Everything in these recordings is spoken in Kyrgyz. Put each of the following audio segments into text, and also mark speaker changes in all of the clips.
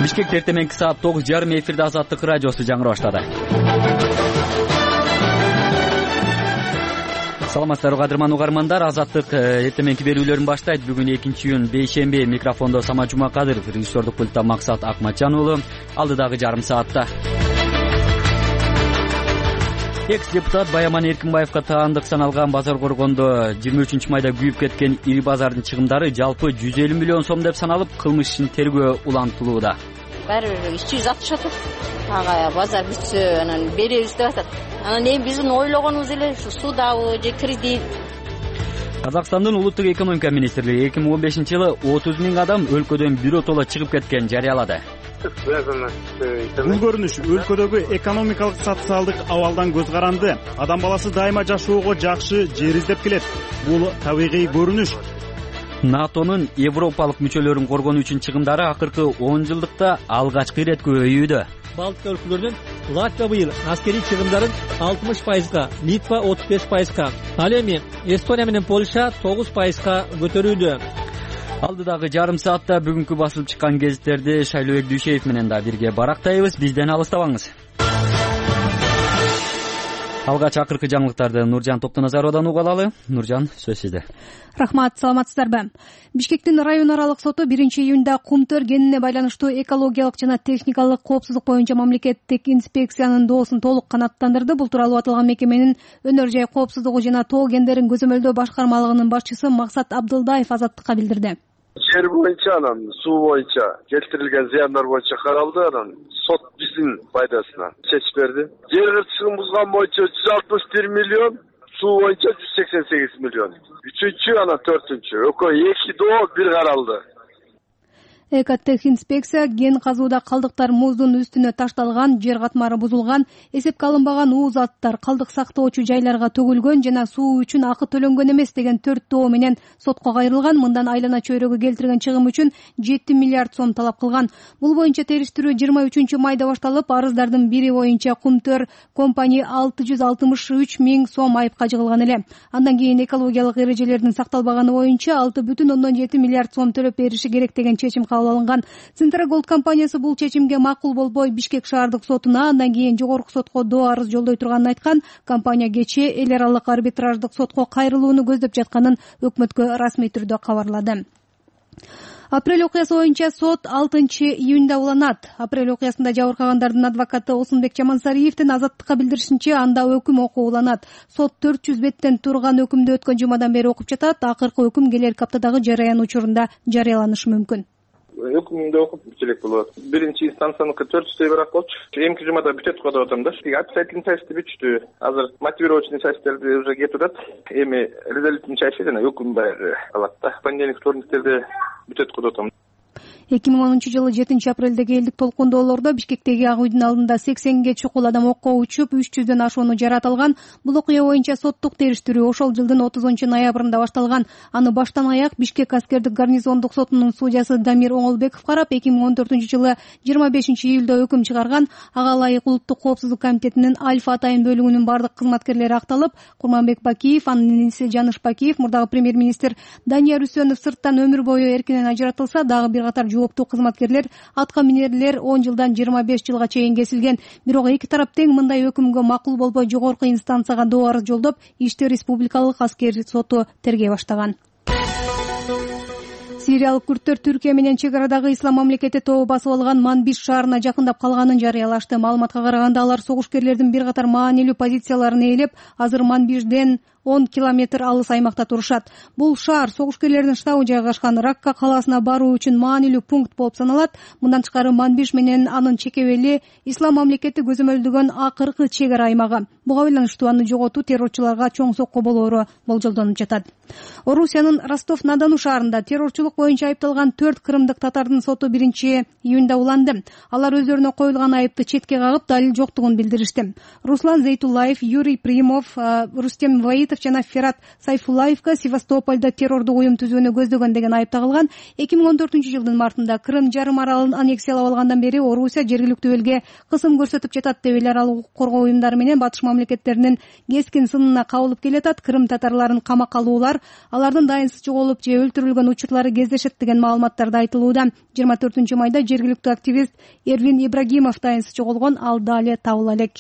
Speaker 1: Бишкекте эртең саат 9:30 эфирде Азаттык радиосу жаңырап баштады. Саламатсыздарбы кадырман угармандар, Азаттык эртеңки берүүлөрүн баштайт. Бүгүн 2-июнь бейшемби. Микрофондо Самат Жумакадыр, режиссердук пультта Максат Акматжан уулу. Алдыдагы жарым саатта экс-депутат Баяман Эркинбаевга таандык саналган базар коргондо 23 майда күйүп кеткен ири базардын чыгымдары жалпы 150 миллион сом деп саналып, кылмыш ишин тергөө улантылууда.
Speaker 2: Баары бир ишчи атышат. Ага базар бүтсө анан беребиз деп атат. Анан эми биздин ойлогонубуз эле ушу судабы же кредит.
Speaker 1: Казакстандын улуттук экономика министрлиги 2015-жылы 30 миң адам өлкөдөн биротоло чыгып кеткен жарыялады.
Speaker 3: Бул көрүнүш өлкөдөгү экономикалык социалдык абалдан көз каранды. Адам баласы дайыма жашоого жакшы жер издеп келет. Бул табигый көрүнүш.
Speaker 1: НАТОнун европалык мүчөлөрүн коргонуу үчүн чыгымдары акыркы 10 жылдыкта алгачкы ирет көбөйүүдө.
Speaker 4: Балтика өлкөлөрүнүн Латвия быйыл аскерий чыгымдарын 60%, Литва 35%. Ал эми Эстония менен Польша 9%га көтөрүүдө.
Speaker 1: Алдыдагы жарым саатта бүгүнкү басылып чыккан гезиттерди Шайлообек Дүйшеев менен да бирге барактайбыз. Бизден алыстабаңыз. Алгач акыркы жаңылыктарды Нуржан Токтоназаровадан уга алалы. Нуржан, сөз сизде.
Speaker 5: Рахмат, саламатсыздарбы? Бишкектин район аралык соту 1-июнда кумтөр кенине байланыштуу экологиялык жана техникалык коопсуздук боюнча мамлекеттик инспекциянын доосун толук канааттандырды. Бул тууралуу аталган мекеменин өнөр жай коопсуздугу жана тоо кендерин көзөмөлдөө башкармалыгынын башчысы Максат Абдылдаев Азаттыкка билдирди.
Speaker 6: Жер боюнча анан суу боюнча келтирилген зыяндар боюнча каралды. Анан сот биздин пайдасына чечип берди. Жер кыртышын бузган боюнча 161 миллион, суу боюнча 188 миллион. Үчүнчү анан төртүнчү экөө 2 доо бир каралды.
Speaker 5: Экотехинспекция кен казууда калдыктар муздун үстүнө ташталган, жер катмары бузулган, эсепке алынбаган уу заттар калдык сактоочу жайларга төгүлгөн жана суу үчүн акы төлөнгөн эмес деген 4 доо менен сотко кайрылган. Мындан айлана чөйрөгө келтирген чыгым үчүн 7 миллиард сом талап кылган. Бул боюнча териштирүү 23 майда башталып, арыздардын бири боюнча кумтөр компания 663 миң сом айыпка жыгылган эле. Андан кийин экологиялык эрежелердин сакталбаганы боюнча 6,7 миллиард сом төлөп бериши керек деген чечим кабыл алынган. Центроголд компаниясы бул чечимге макул болбой Бишкек шаардык сотуна, андан кийин жогорку сотко доо арыз жолдой турганын айткан. Компания кечээ эл аралык арбитраждык сотко кайрылууну көздөп жатканын өкмөткө расмий түрдө кабарлады. Апрель окуясы боюнча сот 6-июнда уланат. Апрель окуясында жабыркагандардын адвокаты Осунбек Жамансариевдин Азаттыкка билдиришинче, анда өкүм окуу уланат. Сот 400 беттен турган өкүмдү өткөн жумадан бери окуп жатат. Акыркы өкүм келерки аптадагы жарыян учурунда жарыяланышы мүмкүн.
Speaker 7: Өкүмдү окуп келек болот. Биринчи инстанцияныкы 400 бирок болчу. Эмки жумада бүтөт го деп атам да. Обязательный части бүтүштү. Азыр мотивировочный частьтерди уже кетип атат. Эми резолютный части жана өкүм баары калат да. Понедельник, вторниктерде бүтөт го деп атам.
Speaker 5: 2010-жылы 7 апрелдеги элдик толкундоолордо Бишкектеги Ак үйдүн алдында 80ге чукул адам окко учуп, 300дөн ашууну жаратылган. Бул окуя боюнча соттук териштирүү ошол жылдын 30-ноябрында башталган. Аны баштан аяк Бишкек аскердик гарнизондук сотунун судьясы Дамир Оңолбеков карап, 2014-жылы 25-июлда өкүм чыгарган. Ага ылайык улуттук коопсуздук комитетинин Альфа атайын бөлүгүнүн бардык кызматкерлери акталып, Курманбек Бакиев, анын иниси Жаныш Бакиев, мурдагы премьер-министр Данияр Үсөнов сырттан өмүр бою эркинен ажыратылса, дагы бир катар жооптуу кызматкерлер, атка минерлер 10 жылдан 25 жылга чейин кесилген. Бирок эки тарап тең мындай өкүмгө макул болбой жогорку инстанцияга доо арыз жолдоп, ишти республикалык аскер соту тергей баштаган. Сириялык күрттөр Түркия менен чек арадагы Ислам мамлекети тобу басып алган Манбиш шаарына жакындап калганын жарыялашты. Маалыматка караганда, алар согушкерлердин бир катар маанилүү позицияларын ээлеп, азыр Манбишден 10 километр алыс аймакта турушат. Бул шаар согушкерлердин штабы жайгашкан Ракка калаасына баруу үчүн маанилүү пункт болуп саналат. Мындан тышкары Манбиш менен анын чекебели Ислам мамлекети көзөмөлдөгөн акыркы чек ара аймагы. Буга байланыштуу аны жоготуу террорчуларга чоң сокко болоору болжолдонуп жатат. Орусиянын Ростов-на-Дону шаарында террорчулук боюнча айыпталган 4 кырымдык татардын соту 1-июнда уланды. Алар өздөрүнө коюлган айыпты четке кагып, далил жоктугун билдиришти. Руслан Зейтуллаев, Юрий Примов, Рустем Ваитов Айматов жана Ферат Сайфуллаевка Севастополдо террордук уюм түзүүнү көздөгөн деген айып тагылган. 2014-жылдын мартында Крым жарым аралын аннексиялап алгандан бери Орусия жергиликтүү элге кысым көрсөтүп жатат деп эл аралык укук коргоо уюмдары менен батыш мамлекеттеринин кескин сынына кабылып келатат. Крым татарларын камакка алуулар, алардын дайынсыз жоголуп же өлтүрүлгөн учурлары кездешет деген маалыматтарда айтылууда. 24-майда жергиликтүү активист Эрвин Ибрагимов дайынсыз жоголгон, ал дали табыла элек.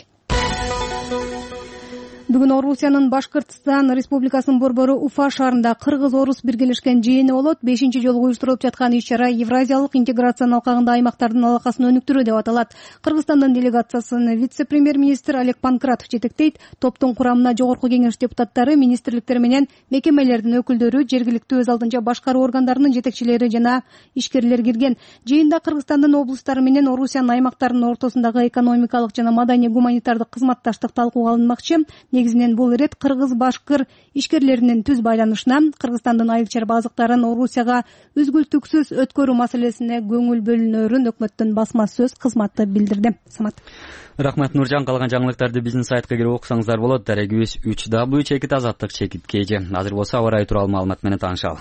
Speaker 5: Бүгүн Орусиянын Башкыртстан Республикасынын борбору Уфа шаарында кыргыз-орус биргелешкен жыйыны болот. 5-жолу уюштурулуп жаткан иш-чара Евразиялык интеграциянын алкагында аймактардын алакасын өнүктүрүү деп аталат. Кыргызстандын делегациясын вице-премьер-министр Олег Панкратов жетектейт. Топтун курамына жогорку кеңеш депутаттары, министрликтер менен мекемелердин өкүлдөрү, жергиликтүү өз алдынча башкаруу органдарынын жетекчилери жана ишкерлер кирген. Жыйында Кыргызстандын облустары менен Орусиянын аймактарынын ортосундагы экономикалык жана маданий гуманитардык кызматташтык талкууга алынмакчы. Негизинен бул ирет кыргыз-башкыр ишкерлеринин түз байланышына, Кыргызстандын айыл чарба азыктарын Орусияга үзгүлтүксүз өткөрүү маселесине көңүл бөлүнөрүн өкмөттүн басма сөз кызматы билдирди. Самат.
Speaker 1: Рахмат Нуржан. Калган жаңылыктарды биздин сайтка кирип окусаңыздар болот. Дарегибиз 3w.azаттык.kz. Азыр болсо аба ырайы тууралуу маалымат менен таанышалы.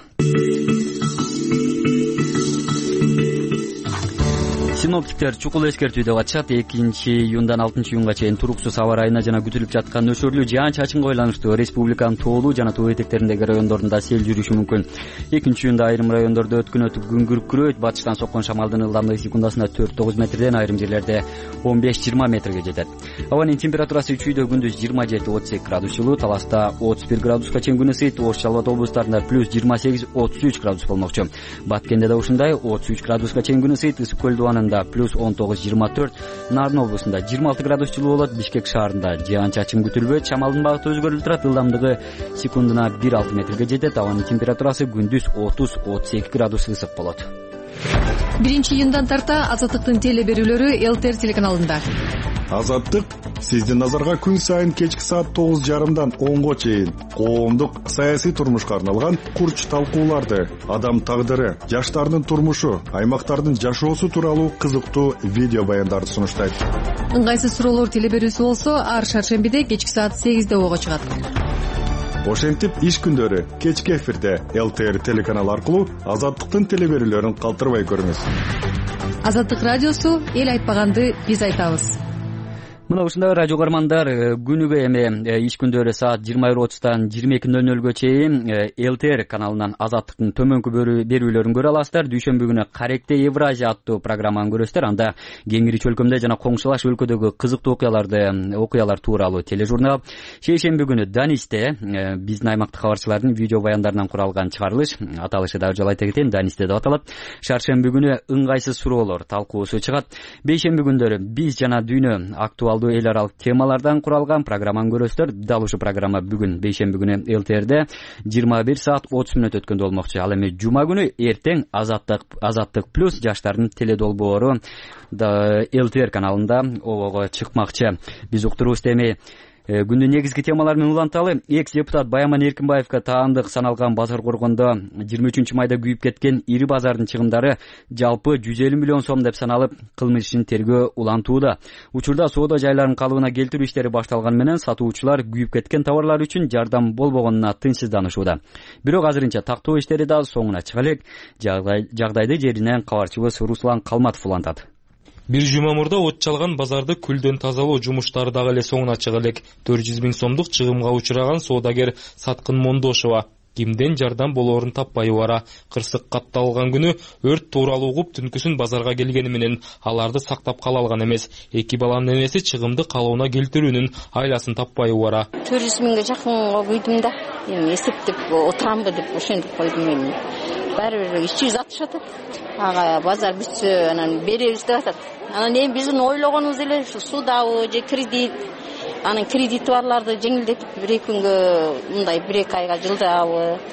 Speaker 1: Синоптиктер чукул эскертүү деп атышат. 2-июндан 6-июнга чейин туруксуз аба ырайына жана күтүлүп жаткан нөшөрлүү жаан-чачынга байланыштуу республиканын тоолуу жана тоо этектериндеги райондорунда сел жүрүшү мүмкүн. 2-июнда айрым райондордо өткөн күн күркүрөйт. Батыштан соккон шамалдын ылдамдыгы секундасына 4-9 метрден, айрым жерлерде 15-20 метрге жетет. Абанын температурасы үчүйдө күндүз 27-32 градус жылуу, Таласта 31 градуска чейин күн ысыйт. Ош Жалал облустарында плюс 28-33 градус болмокчу. Баткенде да ушундай 33 градуска чейин күн ысыйт. Ысык көл дубанында плюс 19-24, Нарын облусунда 26 градус жылуу болот. Бишкек шаарында жаан-чачын күтүлбөйт. Шамалдын багыты өзгөрүлүп турат. Ылдамдыгы секундуна 1-6 метрге жетет. Абанын температурасы күндүз 30-32 градус ысык болот.
Speaker 8: 1-июндан тарта Азаттыктын теле берүүлөрү ЛТР телеканалында.
Speaker 9: Азаттык сиздин назарга күн сайын кечки саат 9:30дан 10го чейин коомдук саясий турмушка арналган курч талкууларды, адам тагдыры, жаштардын турмушу, аймактардын жашоосу тууралуу кызыктуу видео баяндарды сунуштайт.
Speaker 8: Ыңгайсыз суроолор теле берүүсү болсо ар шаршембиде кечки саат 8де ого чыгат.
Speaker 9: Ошентип иш күндөрү кечки эфирде ЛТР телеканалы аркылуу Азаттыктын теле берүүлөрүн калтырбай көрүңүз.
Speaker 8: Азаттык радиосу эл айтпаганды биз айтабыз.
Speaker 1: Мына ушундай радио көрмандар, күнүгө эми иш күндөрү саат 21:30дан 22:00 чейин ЛТР каналынан Азаттыктын төмөнкү берүүлөрүн көрө аласыздар. Дүйшөмбү күнү Каректе Евразия аттуу программаны көрөсүздөр. Анда кеңири чөлкөмдө жана коңшулаш өлкөдөгү кызыктуу окуялар тууралуу тележурнал. Шейшемби күнү Данисте биздин аймактык кабарчылардын видео баяндарынан куралган чыгарылыш, аталышы да жол айта кетейин, Данисте деп аталат. Шаршемби күнү ыңгайсыз суроолор талкуусу чыгат. Бейшемби күндөрү биз жана дүйнө актуалдуу эл аралык темалардан куралган программаны көрөсүздөр. Дал ушул программа бүгүн бейшемби күнү ЛТРде 21 саат 30 мүнөт өткөндө болмокчу. Ал эми жума күнү эртең Азаттык плюс жаштардын теле долбоору ЛТР каналында обого чыкмакчы. Биз уктурубузда эми күндүн негизги темалары менен уланталы. Экс-депутат Байаман Эркинбаевка таандык саналган базар коргондо 23-майда күйүп кеткен ири базардын чыгымдары жалпы 150 миллион сом деп саналып, кылмыш ишин тергөө улантууда. Учурда соода жайларын калыбына келтирүү иштери башталган менен сатуучулар күйүп кеткен товарлар үчүн жардам болбогонуна тынчсызданышууда. Бирок азырынча тактоо иштери да соңуна чыга элек. Жагдайды жеринен кабарчыбыз Руслан Калматов улантат.
Speaker 10: Бир жума мурда от чалган базарды күлдөн тазалоо жумуштары дагы эле соңуна чыга элек. 400 миң сомдук чыгымга учураган соодагер Саткын Мондошова кимден жардам болоорун таппай бара. Кырсык катталган күнү өрт тууралуу угуп түнкүсүн базарга келгени менен аларды сактап кала алган эмес. Эки баланын энеси чыгымды калыбына келтирүүнүн айласын таппай бара.
Speaker 2: 400 миңге жакынга куйдум да. Эми эсептеп отурамбы деп ошентип койдум эми. Баары бир 200 атышат. Ага базар бүтсө анан беребиз деп атат. Анан эми биздин ойлогонубуз эле ушу судабы же кредит. Анан кредити барларды жеңилдетип 1-2 күнгө мындай 1-2 айга жылдабы.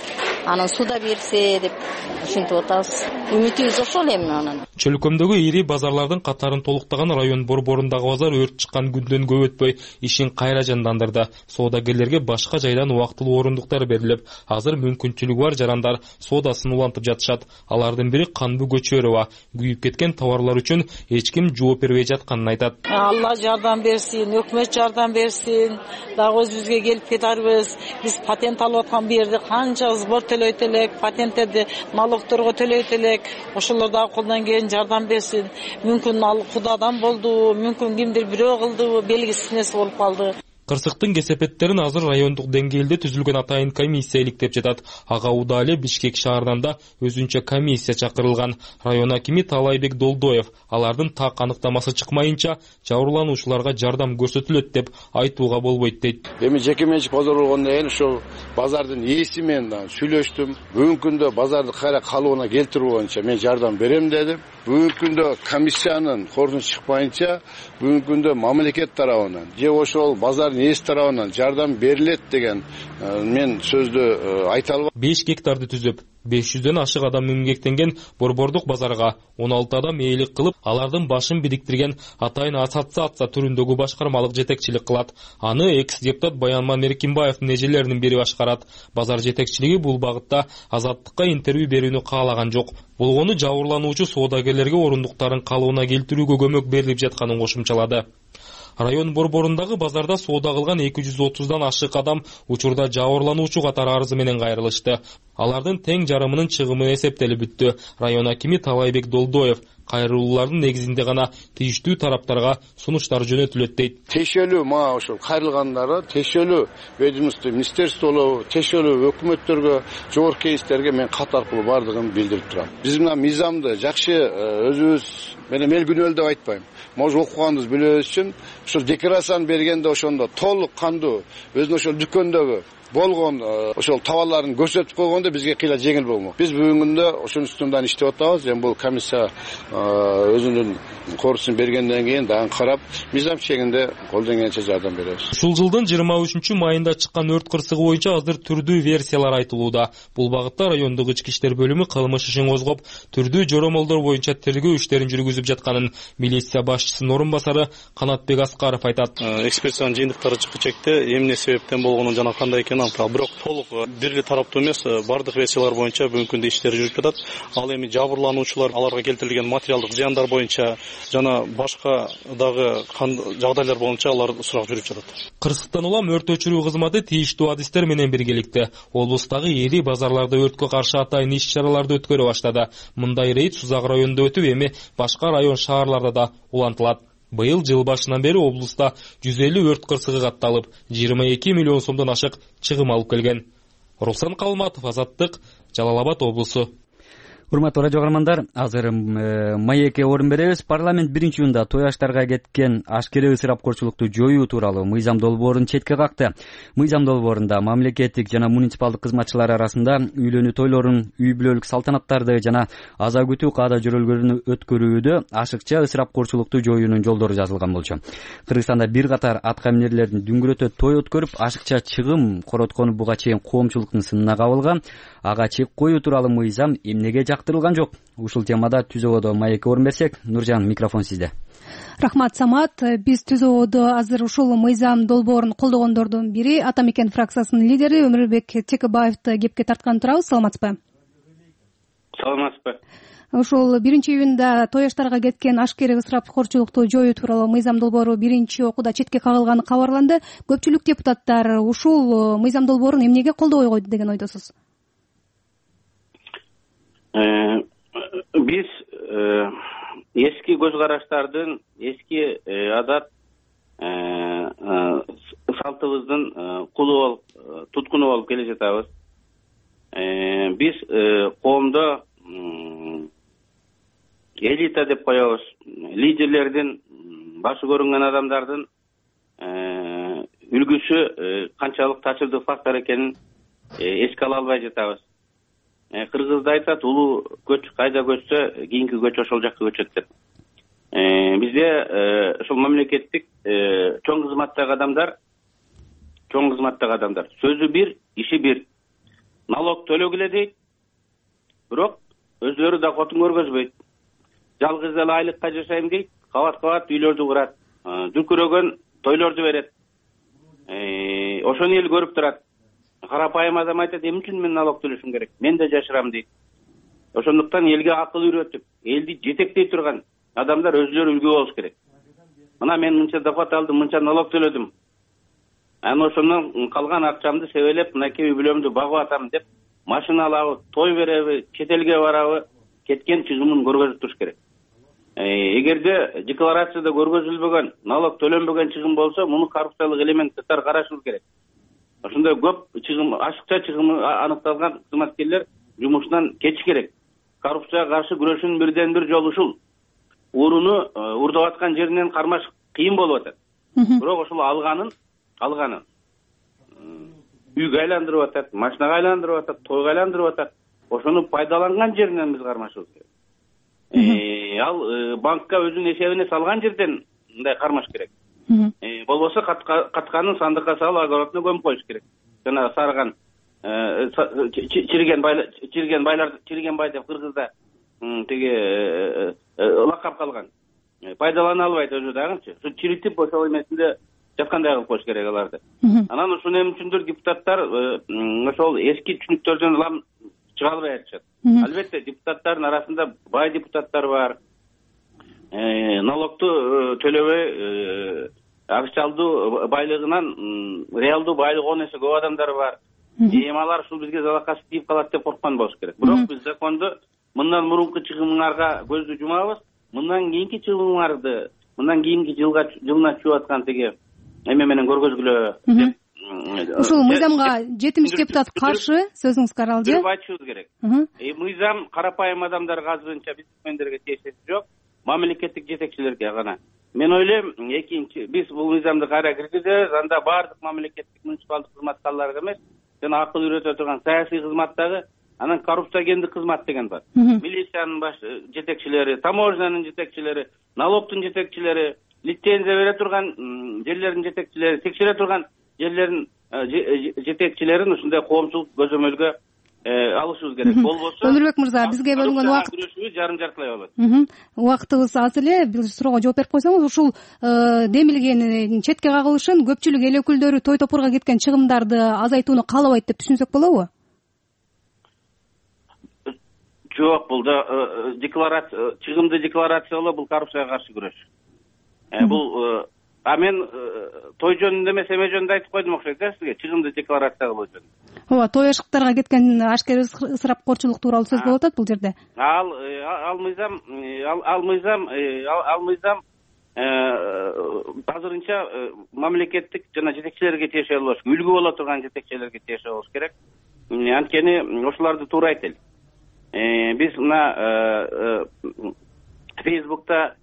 Speaker 2: анан суда берсе деп ушинтип атабыз. Үмүтүбүз ошол эми анан.
Speaker 10: Чөлкөмдөгү ири базарлардын катарын толуктаган район борборундагы базар өрт чыккан күндөн көп өтпөй ишин кайра жандандырды. Соодагерлерге башка жайдан убактылуу орундуктар берилип, азыр мүмкүнчүлүгү бар жарандар соодасын улантып жатышат. Алардын бири Канбу Көчөрова күйүп кеткен товарлар үчүн эч ким жооп бербей жатканын айтат.
Speaker 11: Алла жардам берсин, өкмөт жардам берсин. Дагы өзүбүзгө келип кетарбыз. Биз патент алып аткан бу жерде канча сбор төлөйт элек, патенттерди налогторго төлөйт элек. Ошолор дагы колдон келген жардам берсин. Мүмкүн ал Кудадан болду, мүмкүн кимдир бирөө кылды, белгисиз нерсе болуп калды.
Speaker 10: Кырсыктын кесепеттерин азыр райондук деңгээлде түзүлгөн атайын комиссия иликтеп жатат. Ага Удали Бишкек шаарынан да өзүнчө комиссия чакырылган. Район акими Талайбек Долдоев алардын так аныктамасы чыкмайынча жабырлануучуларга жардам көрсөтүлөт деп айтууга болбойт дейт.
Speaker 12: Эми жеке менчик базар болгондон кийин ошол базардын ээси менен сүйлөштүм. Бүгүнкү күндө базарды кайра калыбына келтирүү боюнча мен жардам берем дедим. Бүгүнкү күндө комиссиянын кордун чыкпайынча бүгүнкү күндө мамлекет тарабынан же ошол базардын ээси тарабынан жардам берилет деген мен сөздү айта албайм.
Speaker 10: 5 гектарды түзүп 500дөн ашык адам эмгектенген борбордук базарга 16 адам ээлик кылып, алардын башын бириктирген атайын ассоциация түрүндөгү башкармалык жетекчилик кылат. Аны экс-депутат Баянман Эркинбаевдин эжелеринин бири башкарат. Базар жетекчилиги бул багытта Азаттыкка интервью берүүнү каалаган жок. Болгону жабырлануучу соодагерлерге орундуктарын калыбына келтирүүгө көмөк берилип жатканын кошумчалады. Район борборундагы базарда соода кылган 230дан ашык адам учурда жабырлануучу катары арызы менен кайрылышты. Алардын тең жарымынын чыгымы эсептелип бүттү. Район акими Талайбек Долдоев кайрылуулардын негизинде гана тийиштүү тараптарга сунуштар жөнөтүлөт дейт.
Speaker 12: Тиешелүү мага ошол кайрылгандары тиешелүү министерстволорго, тиешелүү өкмөттөргө, жогорку кеңештерге мен кат аркылуу бардыгын билдирип турам. Биз мына мыйзамды жакшы өзүбүз менен эл күнөөлүү деп айтпайм. Может окуганыбыз билебиз үчүн ошол декларацияны бергенде ошондо толук кандуу өзүнүн ошол дүкөндөгү болгон ошол товарларын көрсөтүп койгондо бизге кыйла жеңил болмок. Биз бүгүнкү күндө ошонун үстүндөн иштеп атабыз. Эми бул комиссия өзүнүн корусун бергенден кийин дагы карап, мыйзам чегинде колдон келгенче жардам беребиз.
Speaker 10: Ушул жылдын 23-майында чыккан өрт кырсыгы боюнча азыр түрдүү версиялар айтылууда. Бул багытта райондук ички иштер бөлүмү кылмыш ишин козгоп, түрдүү жоромолдор боюнча тергөө иштерин жүргүзүп жатканын милиция башчысынын орун басары Канатбек Аскаров айтат.
Speaker 13: Экспертизанын жыйынтыктары чыгып чекти, эмне себептен болгонун жана кандай экенин бирок толук бир эле тараптуу эмес, бардык версиялар боюнча бүгүнкү күндө иштер жүрүп жатат. Ал эми жабырлануучулар, аларга келтирилген материалдык зыяндар боюнча жана башка дагы жагдайлар боюнча алар сурак жүрүп жатат.
Speaker 10: Кырсыктан улам өрт өчүрүү кызматы тийиштүү адистер менен биргеликте облустагы ири базарларда өрткө каршы атайын иш-чараларды өткөрө баштады. Мындай рейд Сузак районунда өтүп, эми башка район шаарларда да улантылат. Быйыл жыл башынан бери облуста 150 өрт кырсыгы катталып, 22 миллион сомдон ашык чыгым алып келген. Руслан Калматов, Азаттык, Жалал Абад облусу.
Speaker 1: Урматтуу радио каармандар, азыр маекке орун беребиз. Парламент биринчи июнда той аштарга кеткен ашкере ысырапкорчулукту жоюу тууралуу мыйзам долбоорун четке какты. Мыйзам долбоорунда мамлекеттик жана муниципалдык кызматчылар арасында үйлөнүү тойлорун, үй бүлөлүк салтанаттарды жана аза күтүү каада жөрөлгөлөрүн өткөрүүдө ашыкча ысырапкорчулукту жоюунун жолдору жазылган болчу. Кыргызстанда бир катар аткаминерлердин дүңгүрөтө той өткөрүп, ашыкча чыгым короткону буга чейин коомчулуктун сынына кабылган. Ага чек коюу тууралуу мыйзам эмнеге жактырылган жок? Ушул темада түзөбөдө маекке орун берсек, Нуржан, микрофон сизде.
Speaker 5: Рахмат, Самат. Биз түзөбөдө азыр ушул мыйзам долбоорун колдогондордун бири Ата Мекен фракциясынын лидери Өмүрбек Текебаевди кепке тарткан турабыз. Саламатсызбы?
Speaker 14: Саламатсызбы.
Speaker 5: Ушул 1-июнда той аштарга кеткен ашкере ысырапкорчулукту жоюу тууралуу мыйзам долбоору биринчи окууда четке кагылганы кабарланды. Көпчүлүк депутаттар ушул мыйзам долбоорун эмнеге колдобой койду деген ойдосуз?
Speaker 14: Биз эски көз караштардын, эски адат салтыбыздын кулу болуп, туткуну болуп келе жатабыз. Биз коомдо элита деп коебуз. Лидерлердин, башы көрүнгөн адамдардын үлгүсү канчалык тачылдуу фактор экенин эске ала албай жатабыз. Кыргызда айтат, улуу көч кайда көчсө, кийинки көч ошол жакка көчөт деп. Бизде ошол мамлекеттик чоң кызматтагы адамдар сөзү бир, иши бир. налог төлөгүлө дейт, бирок өзлөрү доходун көргөзбөйт. Жалгыз эле айлыкка жашайм дейт, кабат үйлөрдү курат, дүркүрөгөн тойлорду берет. Ошону эл көрүп турат. Карапайым адам айтат, эмне үчүн мен налог төлөшүм керек? Мен да жашырам дейт. Ошондуктан элге акыл үйрөтүп, элди жетектей турган адамдар өзлөрү үлгү болуш керек. Мына мен мынча доход алдым, мынча налог төлөдүм. Аны ошондон калган акчамды себелеп, мынакей үй бүлөмдү багып атам деп, машина алабы, той береби, чет элге барабы, кеткен чыгымын көргөзүп туруш керек. Эгерде декларацияда көргөзүлбөгөн, налог төлөнбөгөн чыгым болсо, муну коррупциялык элемент катары карашылыш керек. Ошондой көп чыгым, ашыкча чыгымы аныкталган кызматкерлер жумушунан кетиш керек. Коррупцияга каршы күрөшүүнүн бирден бир жолу ушул. Уруну урдап аткан жеринен кармаш кыйын болуп атат. Бирок ошол алганын үйгө айландырып атат, машинага айландырып атат, тойго айландырып атат. Ошону пайдаланган жеринен биз кармашыбыз керек. Ал банкка өзүнүн эсебине салган жерден мындай кармаш керек. Болбосо катканын сандыкка салып, огородуна көмүп коюш керек. Жана сарыган чирген бай деп кыргызда тиги лакап калган. Пайдалана албайт өзү дагычы. Ушу чиритип ошол эмесинде жаткандай кылып коюш керек аларды. Анан ушуну эмне үчүндүр депутаттар ошол эски түшүнүктөрдөн улам чыга албай атышат. Албетте депутаттардын арасында бай депутаттар бар. Налогду төлөбөй акчалдуу байлыгынан реалдуу байлыгы 10 эсе көп адамдар бар. Алар ушул бизге залакасы тийип калат деп корккон болуш керек. Бирок биз законду мындан мурунку чыгымыңарга көздү жумабыз. Мындан кийинки чыгымыңарды, мындан кийинки жылына чыгып аткан тиги эме менен көргөзгүлө деп.
Speaker 5: Ушул мыйзамга 70 депутат каршы, сөзүңүз каралды.
Speaker 14: Бирок айтышыбыз керек. Мыйзам карапайым адамдарга азырынча бизнесмендерге тиешеси жок, мамлекеттик жетекчилерге гана. Мен ойлойм, биз бул мыйзамды кайра киргизебиз, анда баардык мамлекеттик муниципалдык кызматкарларга эмес, жана акыл үйрөтө турган саясий кызматтагы, анан коррупциогендик кызмат деген бар. Милициянын баш жетекчилери, таможнянын жетекчилери, налогтун жетекчилери, лицензия бере турган жерлердин жетекчилери, текшере турган жерлердин жетекчилерин ушундай коомчулук көзөмөлгө алышыбыз керек. Болбосо
Speaker 5: Өмүрбек мырза, бизге бөлүнгөн убакыт
Speaker 14: жарым-жартылай болот.
Speaker 5: Убактыбыз аз эле. Бир суроого жооп берип койсоңуз, ушул демилген четке кагылышын көпчүлүк эл өкүлдөрү той топурга кеткен чыгымдарды азайтууну каалабайт деп түшүнсөк болобу?
Speaker 14: Жок, бул да чыгымды декларациялоо бул коррупцияга каршы күрөш. Бул мен той жөнүндө эмес, эме жөнүндө айтып койдум окшойт да сизге, чыгымды декларация кылуу жөнүндө. Ооба,
Speaker 5: той ашыктарга кеткен ашкер ысырапкорчулук тууралуу сөз болуп атат бул жерде.
Speaker 14: Ал мыйзам азырынча мамлекеттик жана жетекчилерге тиешелүү болуш, үлгү боло турган жетекчилерге тиешелүү болуш керек. Анткени ошолорду туура айтели. Биз мына Фейсбукта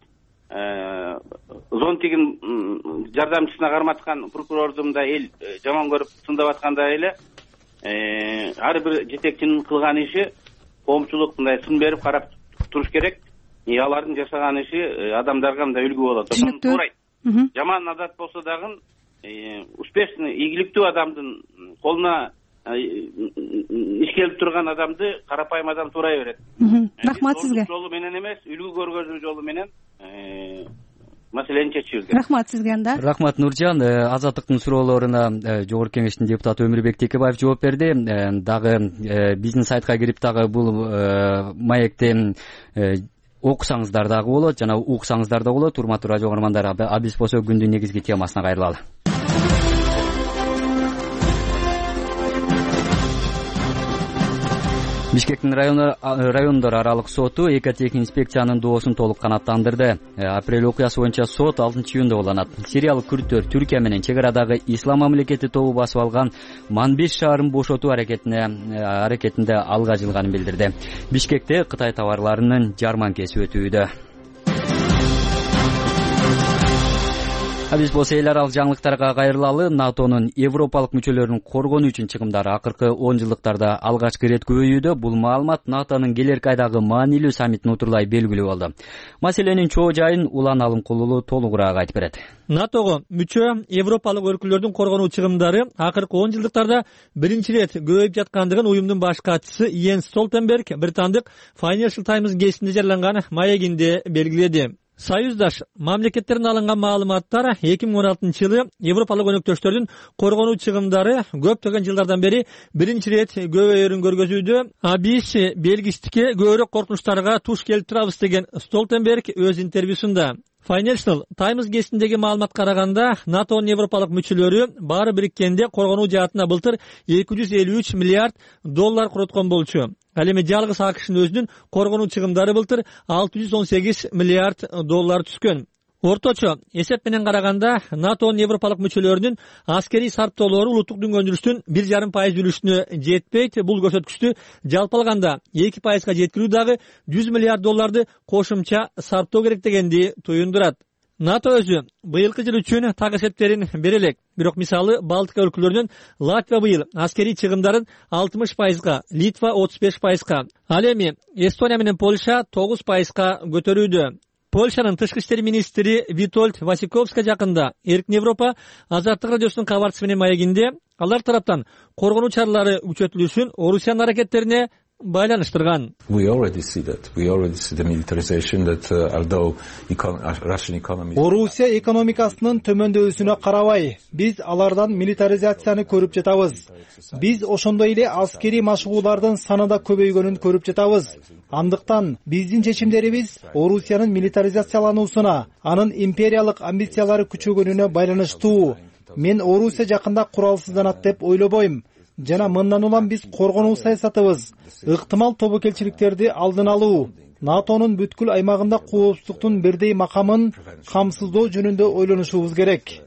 Speaker 14: зонтигин жардамчысына карматкан прокурорду мындай эл жаман көрүп сындап аткандай эле ар бир жетекчинин кылган иши коомчулук мындай сын берип карап туруш керек. Алардын жашаган иши адамдарга мындай үлгү болот. Ошону туурайт. Жаман адат болсо дагы успешный, ийгиликтүү адамдын колуна иш келип турган адамды карапайым адам туурай берет.
Speaker 5: Рахмат сизге.
Speaker 14: Жолу менен эмес, үлгү көргөзүү жолу менен маселени чечишибиз керек.
Speaker 5: Рахмат сизге анда.
Speaker 1: Рахмат Нуржан. Азаттыктын суроолоруна Жогорку Кеңештин депутаты Өмүрбек Текебаев жооп берди. Дагы биздин сайтка кирип дагы бул маекти окусаңыздар дагы болот, жана уксаңыздар да болот. Урматтуу радио көрөрмандар, абиз болсо күндүн негизги темасына кайрылалы. Бишкектин райондор аралык соту экотехник инспекциянын доосун толук канааттандырды. Апрель окуясы боюнча сот 6-июнда уланат. Сириялык күрттөр Түркия менен чек арадагы Ислам мамлекети тобу басып алган Манбеш шаарын бошотуу аракетинде алга жылганын билдирди. Бишкекте Кытай товарларынын жарманкеси өтүүдө. Биз болсо эл аралык жаңылыктарга кайрылалы. НАТОнун европалык мүчөлөрүн коргонуу үчүн чыгымдары акыркы 10 жылдыктарда алгачкы ирет көбөйүүдө. Бул маалымат НАТОнун келерки айдагы маанилүү саммитин утурлай белгилүү болду. Маселенин чоо жайын Улан Алымкулуу толугураак айтып берет.
Speaker 4: НАТОго мүчө европалык өлкөлөрдүн коргонуу чыгымдары акыркы 10 жылдыктарда биринчи ирет көбөйүп жаткандыгын уюмдун баш катчысы Йенс Столтенберг британдык Financial Times гезитинде жарыяланган маегинде белгиледи. Союздаш мамлекеттерден алынган маалыматтар 2016-жылы европалык өнөктөштөрдүн коргонуу чыгымдары көптөгөн жылдардан бери биринчи ирет көбөйөрүн көргөзүүдө. Биз белгичтикке көбүрөөк коркунучтарга туш келип турабыз деген Столтенберг өз интервьюсунда. Financial Times гезитиндеги маалыматка караганда, НАТОнун европалык мүчөлөрү баары бириккенде коргонуу жаатына былтыр 253 миллиард доллар короткон болчу. Ал эми жалгыз АКШнын өзүнүн коргонуу чыгымдары былтыр 618 миллиард доллар түскөн. Орточо эсеп менен караганда, НАТОнун европалык мүчөлөрүнүн аскерий сарптоолору улуттук дүнгөндүрүштүн 1,5% үлүшүнө жетпейт. Бул көрсөткүчтү жалпы алганда 2%га жеткирүү дагы 100 миллиард долларды кошумча сарптоо керек дегенди туюндурат. НАТО өзү быйылкы жыл үчүн так эсептерин бере элек. Бирок мисалы Балтика өлкөлөрүнүн Латвия быйыл аскерий чыгымдарын 60%га, Литва 35%га, ал эми Эстония менен Польша 9%га көтөрүүдө. Польшанын тышкы иштер министри Витольд Васиковска жакында Эркин Европа Азаттык радиосунун кабарчысы менен маегинде алар тараптан коргонуу чаралары күчөтүлүшүн Орусиянын аракеттерине байланыштырган.
Speaker 15: Орусия экономикасынын төмөндөшүнө карабай, биз алардан милитаризацияны көрүп жатабыз. Биз ошондой эле аскерий машыгуулардын саны да көбөйгөнүн көрүп жатабыз. Андыктан биздин чечимдерибиз Орусиянын милитаризациялануусуна, анын империялык амбициялары күчөгөнүнө байланыштуу. Мен Орусия жакында куралсызданат деп ойлобойм. Жана мындан улам биз коргонуу саясатыбыз, ыктымал тобокелчиликтерди алдын алуу, НАТОнун бүткүл аймагында коопсуздуктун бирдей макамын камсыздоо жөнүндө ойлонушубуз керек.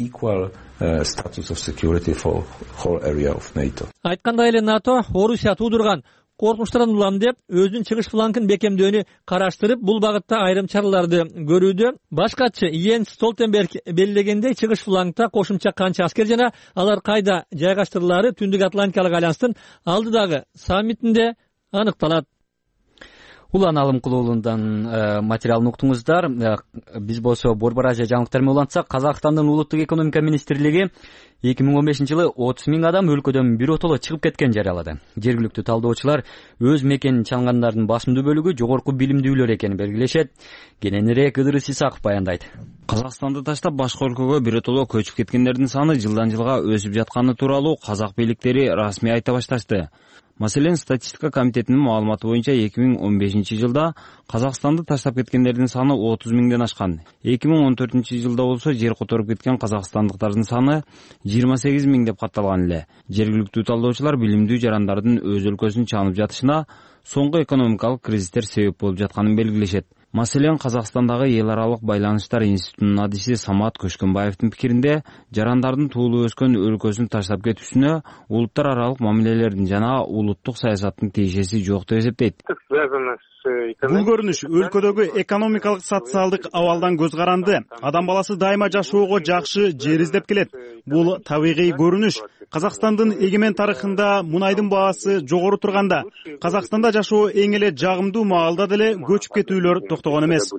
Speaker 4: Айткандай эле НАТО Орусия туудурган коркунучтардан улам деп өзүнүн чыгыш флангын бекемдөөнү караштырып, бул багытта айрым чараларды көрүүдө. Баш катчы Йенс Столтенберг белгилегендей, чыгыш флангда кошумча канча аскер жана алар кайда жайгаштырылары Түндүк Атлантикалык альянстын алдыдагы саммитинде аныкталат.
Speaker 1: Улан Алымкулуудан материалын уктуңуздар. Биз болсо Борбор Азия жаңылыктары менен улантсак, Казакстандын улуттук экономика министрлиги 2015-жылы 30 000 адам өлкөдөн биротоло чыгып кеткен жарыялады. Жергиликтүү талдоочулар өз мекенин чалгандардын басымдуу бөлүгү жогорку билимдүүлөр экенин белгилешет. Кененирээк Ыдырыс Исаков баяндайт.
Speaker 16: Казакстанды таштап башка өлкөгө биротоло көчүп кеткендердин саны жылдан жылга өсүп жатканы тууралуу казак бийликтери расмий айта башташты. Маселен, статистика комитетинин маалыматы боюнча 2015-жылда Казакстанды таштап кеткендердин саны 30 000ден ашкан. 2014-жылда болсо жер которуп кеткен казакстандыктардын саны 28 000 деп катталган эле. Жергиликтүү талдоочулар билимдүү жарандардын өз өлкөсүн чанып жатышына соңку экономикалык кризистер себеп болуп жатканын белгилешет. Маселен, Казакстандагы эл аралык байланыштар институтунун адиси Самат Көшкөнбаевдин пикиринде, жарандардын туулуп өскөн өлкөсүн таштап кетүүсүнө улуттар аралык мамилелердин жана улуттук саясаттын тиешеси жок деп эсептейт.
Speaker 3: Бул көрүнүш өлкөдөгү экономикалык социалдык абалдан көз каранды. Адам баласы дайыма жашоого жакшы жер издеп келет. Бул табигый көрүнүш. Казакстандын эгемен тарыхында мунайдын баасы жогору турганда, Казакстанда жашоо эң эле жагымдуу маалда деле көчүп кетүүлөр токтогон эмес.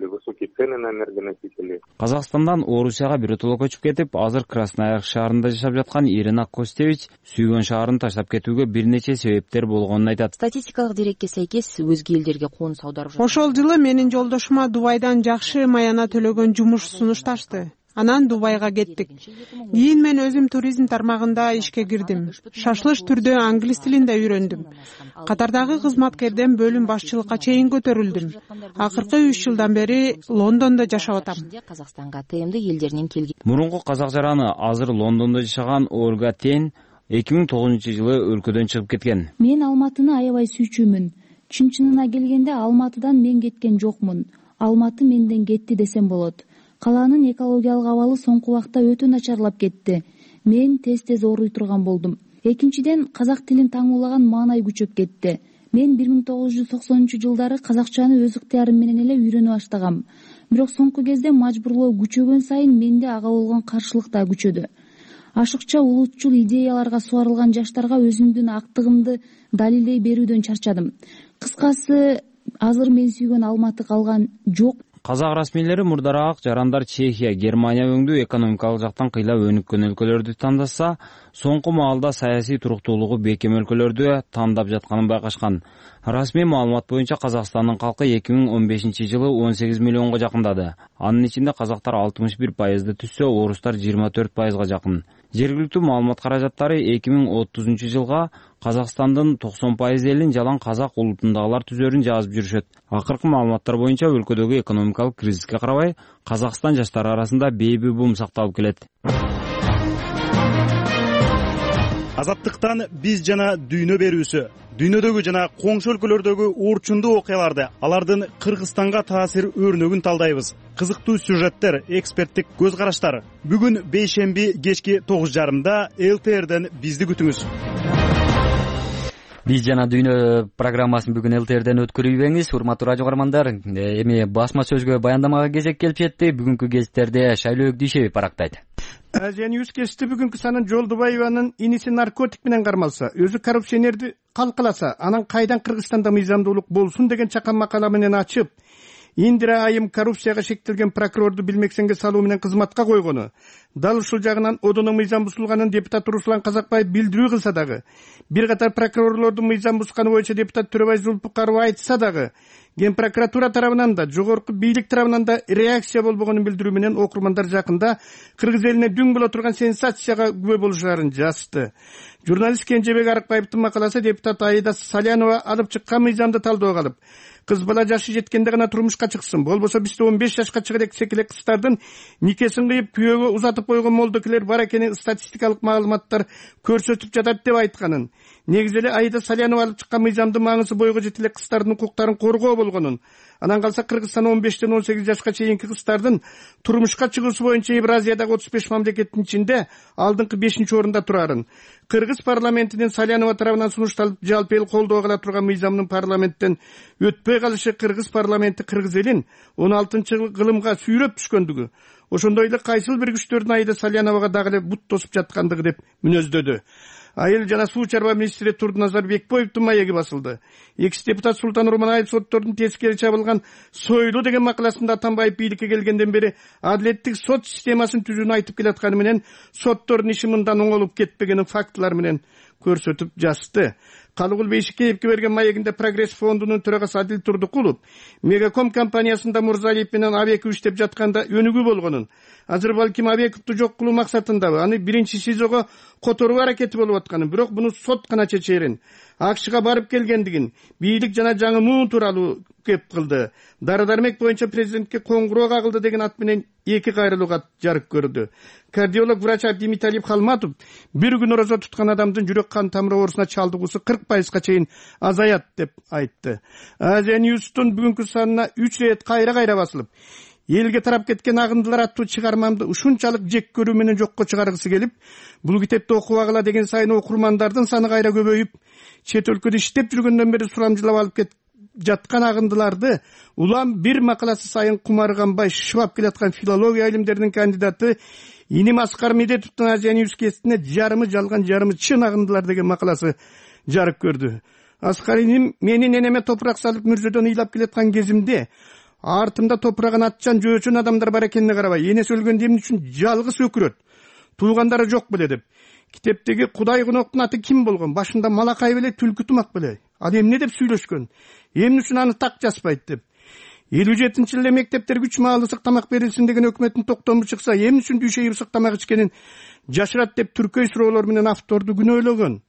Speaker 16: Казакстандан Орусияга биротоло көчүп кетип, азыр Красноярск шаарында жашап жаткан Ирина Костевич сүйгөн шаарын таштап кетүүгө бир нече себептер болгонун айтат.
Speaker 17: Статистикалык дерекке сайкес өзге элдерге конус аударып жатат.
Speaker 18: Ошол жылы менин жолдошума Дубайдан жакшы маяна төлөгөн жумуш сунушташты. Анан Дубайга кеттик. Кийин мен өзүм туризм тармагында ишке кирдим. Шашлыш түрдө англис тилин да үйрөндүм. Катардагы кызматкерден бөлүм башчылыкка чейин көтөрүлдүм. Акыркы 3 жылдан бери Лондондо жашап атам.
Speaker 17: Казакстанга ТМД элдеринен келген.
Speaker 16: Мурунку казак жараны азыр Лондондо жашаган Ольга Тен 2009-жылы өлкөдөн чыгып кеткен.
Speaker 19: Мен Алматыны аябай сүйчүмүн. Чын-чынына келгенде Алматыдан мен кеткен жокмун. Алматы менден кетти десем болот. Калаанын экологиялык абалы соңку убакта өтө начарлап кетти. Мен тез ооруй турган болдум. Экинчиден, казак тилин таңуулаган маанай күчөп кетти. Мен 1990-жылдары казакчаны өз ыктыярым менен эле үйрөнүп баштагам. бирок соңку кезде мажбурлоо күчөгөн сайын менде ага болгон каршылык да күчөдү. Ашыкча улутчул идеяларга суарылган жаштарга өзүмдүн актыгымды далилдей берүүдөн чарчадым. Кыскасы, азыр мен сүйгөн Алматы калган жок.
Speaker 16: Казак расмийлери мурдараак жарандар Чехия, Германия өңдүү экономикалык жактан кыйла өнүккөн өлкөлөрдү тандаса, соңку маалда саясий туруктуулугу бекем өлкөлөрдү тандап жатканын байкашкан. Расмий маалымат боюнча Казакстандын калкы 2015-жылы 18 миллионго жакындады. Анын ичинде казактар 61%ды түзсө, орустар 24%га жакын. Жергиликтүү маалымат каражаттары 2030-жылга Казакстандын 90% элин жалаң казак улутундагылар түзөрүн жазып жүрүшөт. Акыркы маалыматтар боюнча өлкөдөгү экономикалык кризиске карабай, Казакстан жаштары арасында бейби бум сакталып келет.
Speaker 3: Азаттыктан биз жана дүйнө берүүсү, дүйнөдөгү жана коңшу өлкөлөрдөгү орчундуу окуяларды, алардын Кыргызстанга таасир өрнөгүн талдайбыз. Кызыктуу сюжеттер, эксперттик көз караштар. Бүгүн бейшемби кечки 9:30 ЛТРден бизди күтүңүз.
Speaker 1: Биз жана дүйнө программасын бүгүн ЛТРден өткөрүбеңиз. Урматтуу радио көрөрмандар, эми басма сөзгө баяндамага кезек келип жетти. Бүгүнкү кезектерде Шайлоо Дүйшөбү парактайт.
Speaker 20: Азия Ньюс кести бүгүнкү санын Жолдубаеванын иниси наркотик менен кармалса, өзү коррупционерди калкаласа, анан кайдан Кыргызстанда мыйзамдуулук болсун деген чакан макала менен ачып, Индира Айым коррупцияга шектелген прокурорду билмексенге салуу менен кызматка койгону, дал ушул жагынан одоно мыйзам бузулганын депутат Руслан Казакбаев билдирүү кылса дагы, бир катар прокурорлордун мыйзам бузганы боюнча депутат Төрөбай Зулпукаров айтса дагы, Ген прокуратура тарабынан да, жогорку бийлик тарабынан да реакция болбогонун билдирүү менен окурмандар жакында кыргыз элине дүң боло турган сенсацияга күбө болушаарын жазды. Журналист Кенжебек Арыкбаевдин макаласы депутат Аида Салянова алып чыккан мыйзамды талдөөгө алып, кыз бала жашы жеткенде гана турмушка чыксын, болбосо бизде 15 жашка чыга элек кыздардын никесин кыйып күйөөгө узатып койгон молдокелер бар экенин статистикалык маалыматтар көрсөтүп жатат деп айтканын. Негизи эле Аида Салянова алып чыккан мыйзамдын маңызы бойго жете элек кыздардын укуктарын коргоо болгонун. Анан калса Кыргызстан 15-тен 18 жашка чейинки кыздардын турмушка чыгуусу боюнча Евразиядагы 35 мамлекеттин ичинде алдыңкы 5-орунда турарын. Кыргыз парламентинин Салянова тарабынан сунушталып жалпы эл колдоого ала турган мыйзамдын парламенттен өтпөй калышы Кыргыз парламенти кыргыз элин 16-жылы кылымга сүйрөп түшкөндүгү, ошондой эле кайсыл бир күчтөрдүн Аида Саляновага дагы эле бут тосуп жаткандыгы деп мүнөздөдү. Айыл жана суу чарба министри Турдуназар Бекбоевдун маеги басылды. Экс депутат Султан Урманаев соттордун тескери чабылган сойлуу деген макаласында Атамбаев бийликке келгенден бери адилеттик сот системасын түзүүнү айтып келатканы менен соттордун иши мындан оңолуп кетпегенин фактылар менен көрсөтүп жазды. Калыгул Бейшикеевке берген маегинде Прогресс фондунун төрагасы Адил Турдукулов Мегаком компаниясында Мурзалиев менен Абеков иштеп жатканда өнүгүү болгонун, азыр балким Абековду жок кылуу максатындабы аны биринчи СИЗОго которуу аракети болуп атканын, бирок буну сот гана чечерин, АКШга барып келгендигин, бийлик жана жаңымуу тууралуу кеп кылды. Дары-дармек боюнча президентке коңгуроо кагылды деген ат менен 2 кайрылуу кат жарык көрдү. Кардиолог врач Абдимиталиев Халматов бир күн орозо туткан адамдын жүрөк кан тамыр оорусуна чалдыгуусу 40%га чейин азаят деп айтты. Азия Ньюстун бүгүнкү санына 3 рет кайра басылып, элге тарап кеткен агындылар аттуу чыгармамды ушунчалык жек көрүү менен жокко чыгаргысы келип, бул китепти окубагыла деген сайын окурмандардын саны кайра көбөйүп, чет өлкөдө иштеп жүргөндөн бери сурамжылап алып жаткан агындыларды улам бир макаласы сайын кумарганбай шыбап келаткан филология илимдеринин кандидаты Иним Аскар Медетовдун Азия Ньюс кестине жарымы жалган, жарымы чын агындылар деген макаласы жарык көрдү. Аскар иним менин энеме топурак салып мүрзөдөн ыйлап келаткан кезимде артымда топурагын атчан жөөчөн адамдар бар экенине карабай, энеси өлгөндө эмне үчүн жалгыз өкүрөт, туугандары жок беле деп. Китептеги Кудай Коноктун аты ким болгон? Башында малакай беле, түлкү тумак беле? Ал эмне деп сүйлөшкөн? Эмне үчүн аны так жазбайт деп. 57-жылы мектептерге 3 маал ысык тамак берилсин деген өкмөттүн токтому чыкса, эмне үчүн Дүйшөй ысык тамак ичкенин жашырат деп түркөй суроолор менен авторду күнөөлөгөн.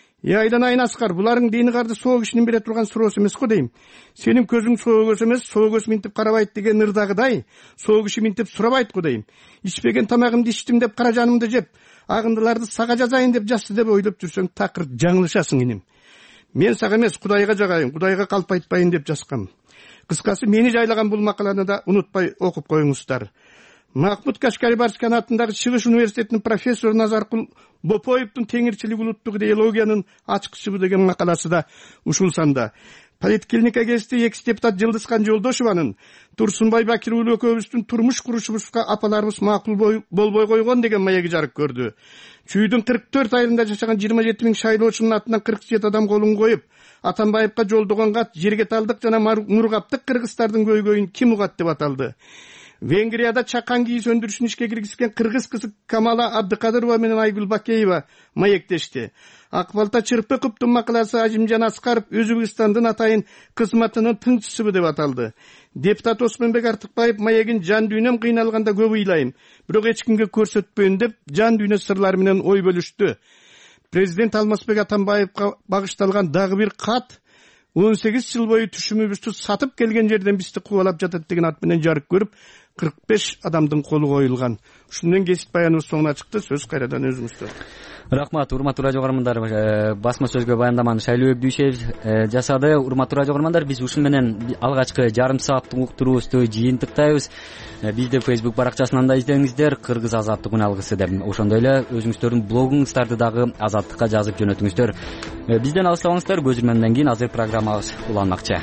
Speaker 20: Айдан Аскар, буларың дейни карды соо кишинин бере турган суроосу эмес го дейм. Сенин көзүң соо көз эмес, соо көз минтип карабайт деген ырдагыдай, соо киши минтип сурабайт го дейм. Ичпеген тамагымды ичтим деп кара жанымды жеп, агындыларды сага жазайын деп жазды деп ойлоп жүрсөң такыр жаңылышасың иним. Мен сага эмес, Кудайга жагайын, Кудайга калп айтпайын деп жазгам. Кыскасы мени жайлаган бул макаланы да унутпай окуп коюңуздар. Махмуд Кашкарибарский атындагы Чыгыш университетинин профессору Назаркул Бопоевдун теңирчилик улуттук идеологиянын ачкычыбы деген макаласы да ушул санда. политклиника кести экс депутат Жылдызхан Жолдошеванын Турсунбай Бакир уулу экөөбүздүн турмуш курушубузга апаларыбыз макул болбой койгон деген маеги жарык көрдү. Чүйдүн 44 айылында жашаган 27 миң шайлоочунун атынан 47 адам колун коюп, Атамбаевка жолдогон кат жерге талдык жана мургаптык кыргыздардын көйгөйүн ким угат деп аталды. Венгрияда чакан кийиз өндүрүшүн ишке киргизген кыргыз кызы Камала Абдыкадырова менен Айгүл Бакеева маектешти. Ак балта Чырпыковдун макаласы Ажимжан Аскаров Өзбекстандын атайын кызматынын тыңчысыбы деп аталды. Депутат Осмонбек Артыкбаев маегин жан дүйнөм кыйналганда көп ыйлайм, бирок эч кимге көрсөтпөйм деп жан дүйнө сырлары менен ой бөлүштү. Президент Алмазбек Атамбаевга багышталган дагы бир кат 18 жыл бою түшүмүбүздү сатып келген жерден бизди кубалап жатат деген ат менен жарык көрүп, 45 адамдын колу коюлган. Ушундан кесип баяныбыз соңуна чыкты. Сөз кайрадан өзүңүздө.
Speaker 1: Рахмат, урматтуу радио көрөрмандар. Басма сөзгө баяндаманы Шайлообек Дүйшеев жасады. Урматтуу радио көрөрмандар, биз ушун менен алгачкы жарым сааттык уктуруубузду жыйынтыктайбыз. Бизди Facebook баракчасынан да издеңиздер, Кыргыз азаттык үн алгысы деп. Ошондой эле өзүңүздөрдүн блогуңуздарды дагы азаттыкка жазып жөнөтүңүздөр. Бизден алыстабаңыздар, көзүрмөндөн кийин азыр программабыз уланмакчы.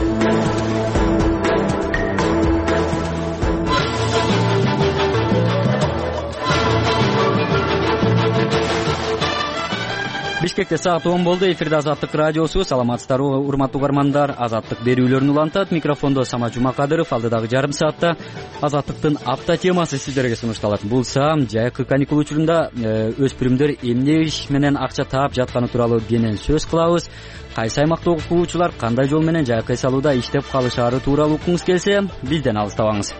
Speaker 1: Бишкекте саат 10 болду. Эфирде Азаттык радиосу. Саламатсыздарбы, урматтуу угармандар. Азаттык берүүлөрүн улантат. Микрофондо Самат Жумакадыров. Алдыдагы жарым саатта Азаттыктын апта темасы сиздерге сунушталат. Бул саам жайкы каникул учурунда өспүрүмдөр эмне иш менен акча таап жатканы тууралуу кенен сөз кылабыз. Кайсы аймакта окуучулар кандай жол менен жайкы салууда иштеп калышаары тууралуу уккуңуз келсе, бизден алыстабаңыз.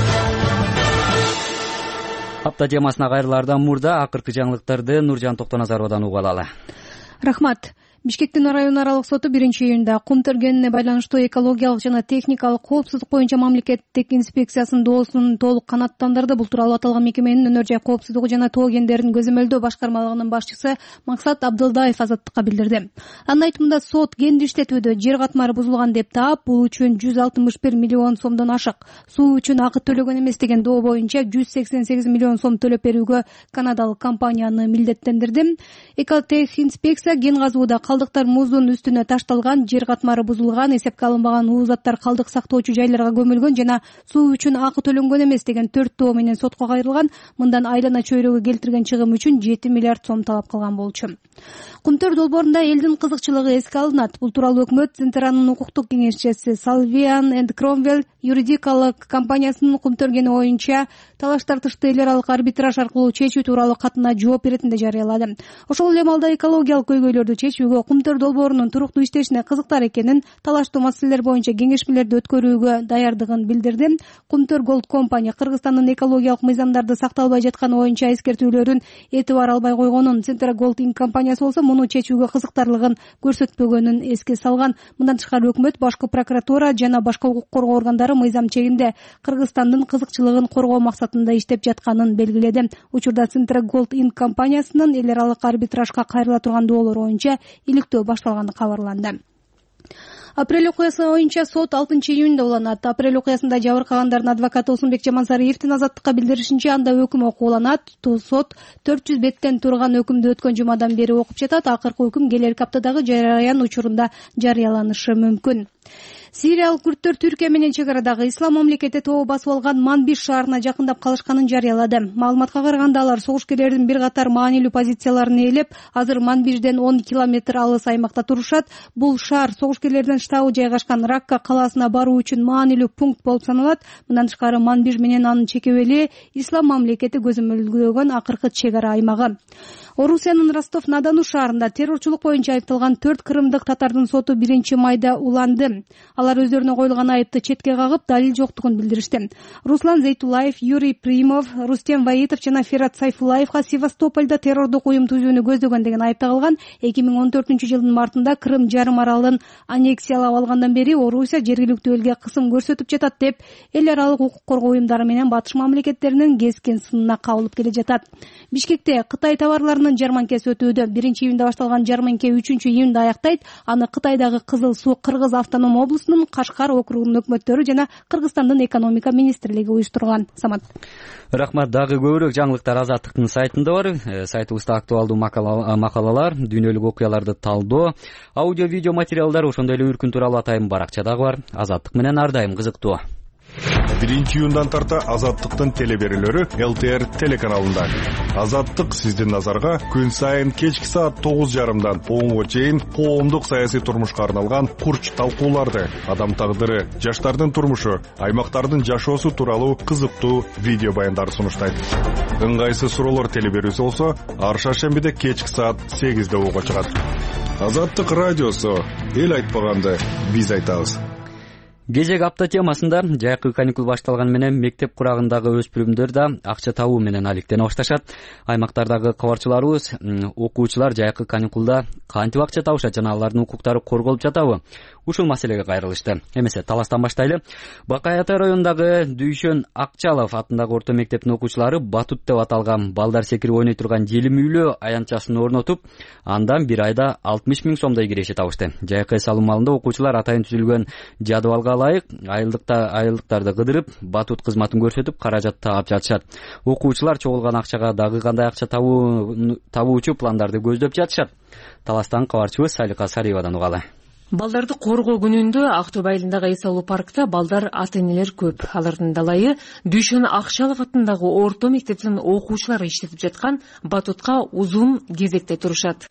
Speaker 1: Апта темасына кайрылаардан мурда акыркы жаңылыктарды Нуржан Токтоназаровадан угуп алалы.
Speaker 5: Рахмат. Бишкектин район аралык соту 1-июнда кум тергенine байланыштуу экологиялык жана техникалык коопсуздук боюнча мамлекеттик инспекциясынын доосун толук канааттандырды. Бул тууралуу аталган мекеменин өнөр жай коопсуздугу жана тоо кендерин көзөмөлдөө башкармалыгынын башчысы Максат Абдылдаев Азаттыкка билдирди. Анын айтымында сот кенди иштетүүдө жер катмары бузулган деп таап, бул үчүн 161 миллион сомдон ашык, суу үчүн акы төлөгөн эмес деген доо боюнча 188 миллион сом төлөп берүүгө канадалык компанияны милдеттендирди. Экотех инспекция кен казууда калдыктар муздун үстүнө ташталган, жер катмары бузулган, эсепке алынбаган уузаттар калдык сактоочу жайларга көмүлгөн жана суу үчүн акы төлөнгөн эмес деген 4 доо менен сотко кайрылган. Мындан айлана чөйрөгө келтирген чыгым үчүн 7 миллиард сом талап кылган болчу. Кумтөр долбоорунда элдин кызыкчылыгы эске алынат. Бул тууралуу өкмөт Центранын укуктук кеңешчиси Салвиан энд Кромвелл юридикалык компаниясынын кумтөр кени боюнча талаш тартышты эл аралык арбитраж аркылуу чечүү тууралуу катына жооп беретин деп жарыялады. Ошол эле маалда экологиялык көйгөйлөрдү чечүүгө, кумтөр долбоорунун туруктуу иштешине кызыктар экенин, талаштуу маселелер боюнча кеңешмелерди өткөрүүгө даярдыгын билдирди. Кумтөр Голд компания Кыргызстандын экологиялык мыйзамдарды сакталбай жатканы боюнча эскертүүлөрүн этибар албай койгонун, Центра Голд Инк компаниясы болсо муну чечүүгө кызыктарлыгын көрсөтпөгөнүн эске салган. Мындан тышкары өкмөт башкы прокуратура жана башка укук коргоо органдары мыйзам чегинде Кыргызстандын кызыкчылыгын коргоо максатында иштеп жатканын белгиледи. Учурда Центра Голд Инк компаниясынын эл аралык арбитражга кайрыла турган доолор боюнча иликтөө башталганы кабарланды. Апрель окуясы боюнча сот 6-июнда уланат. Апрель окуясында жабыркагандардын адвокаты Усунбек Жамансариевдин Азаттыкка билдиришинче, анда өкүм окууланат. Сот 400 беттен турган өкүмдү өткөн жумадан бери окуп жатат. Акыркы өкүм келерки аптадагы жарыян учурунда жарыяланышы мүмкүн. Сириялык күрттөр Түркия менен чек арадагы Ислам мамлекети тобу басып алган Манбиж шаарына жакындап калышканын жарыялады. Маалыматка караганда алар согушкерлердин бир катар маанилүү позицияларын ээлеп, азыр Манбижден 10 километр алыс аймакта турушат. Бул шаар согушкерлердин штабы жайгашкан Ракка калаасына баруу үчүн маанилүү пункт болуп саналат. Мындан тышкары Манбиж менен анын чекебели Ислам мамлекети көзөмөлдөгөн акыркы чек ара аймагы. Орусиянын Ростов-на-Дону шаарында террорчулук боюнча айыпталган 4 кырымдык татардын соту 1-майда уланды. Алар өздөрүнө коюлган айыпты четке кагып, далил жоктугун билдиришти. Руслан Зейтулаев, Юрий Примов, Рустем Ваитов жана Ферат Сайфулаевга Севастополдо террордук уюм түзүүнү көздөгөн деген айып тагылган. 2014-жылдын мартында Крым жарым аралын аннексиялап алгандан бери Орусия жергиликтүү элге кысым көрсөтүп жатат деп эл аралык укук коргоо уюмдары менен батыш мамлекеттеринин кескен сынына кабылып келе жатат. Бишкекте Кытай товарларынын жарманкеси өтүүдө. 1-июнда башталган жарманке 3-июнда аяктайт. Аны Кытайдагы Кызыл Суу Кыргыз автоном облусунун учурун Кашкар округунун өкмөттөрү жана Кыргызстандын экономика министрлиги уюштурган. Самат.
Speaker 1: Рахмат. Дагы көбүрөөк жаңылыктар Азаттыктын сайтында бар. Сайтыбызда актуалдуу макалалар, дүйнөлүк окуяларды талдоо, аудио видео материалдар, ошондой эле үркүн тууралуу атайын баракча дагы бар. Азаттык менен ар дайым кызыктуу.
Speaker 9: 1-июндан тарта Азаттыктын телеберүүлөрү ЛТР телеканалында. Азаттык сиздин назарга күн сайын кечки саат 9:30дан 10:00 чейин коомдук саясий турмушка арналган курч талкууларды, адам тагдыры, жаштардын турмушу, аймактардын жашоосу тууралуу кызыктуу видео баяндарды сунуштайт. Ыңгайсыз суроолор телеберүүсү болсо, ар шаршембиде кечки саат 8:00 угуга чыгат. Азаттык радиосу, эл айтпаганды биз айтабыз.
Speaker 1: Кезек апта темасында жайкы каникул башталган менен мектеп курагындагы өспүрүмдөр да акча табуу менен алектене башташат. Аймактардагы кабарчыларыбыз окуучулар жайкы каникулда кантип акча табышат жана алардын укуктары корголуп жатабы? Ушул маселеге кайрылышты. Эмесе таластан баштайлы. Бакай Ата районундагы Дүйшөн Акчалов атындагы орто мектептин окуучулары батут деп аталган балдар секирип ойной турган желим үйлөө аянтчасын орнотуп, андан бир айда 60 000 сомдой киреше табышты. Жайкы эс алуу маалында окуучулар атайын түзүлгөн жадыбалга ылайык айылдыктарды кыдырып, батут кызматын көрсөтүп, каражат таап жатышат. Окуучулар чогулган акчага дагы кандай акча табуучу пландарды көздөп жатышат. Таластан кабарчыбыз Салика Сариевадан угалы.
Speaker 8: Балдарды коргоо күнүндө Ак Төбө айылындагы эс алуу паркта балдар ата-энелер көп. Алардын далайы Дүйшөн Акчалов атындагы орто мектептин окуучулары иштетип жаткан батутка узун кезекте турушат.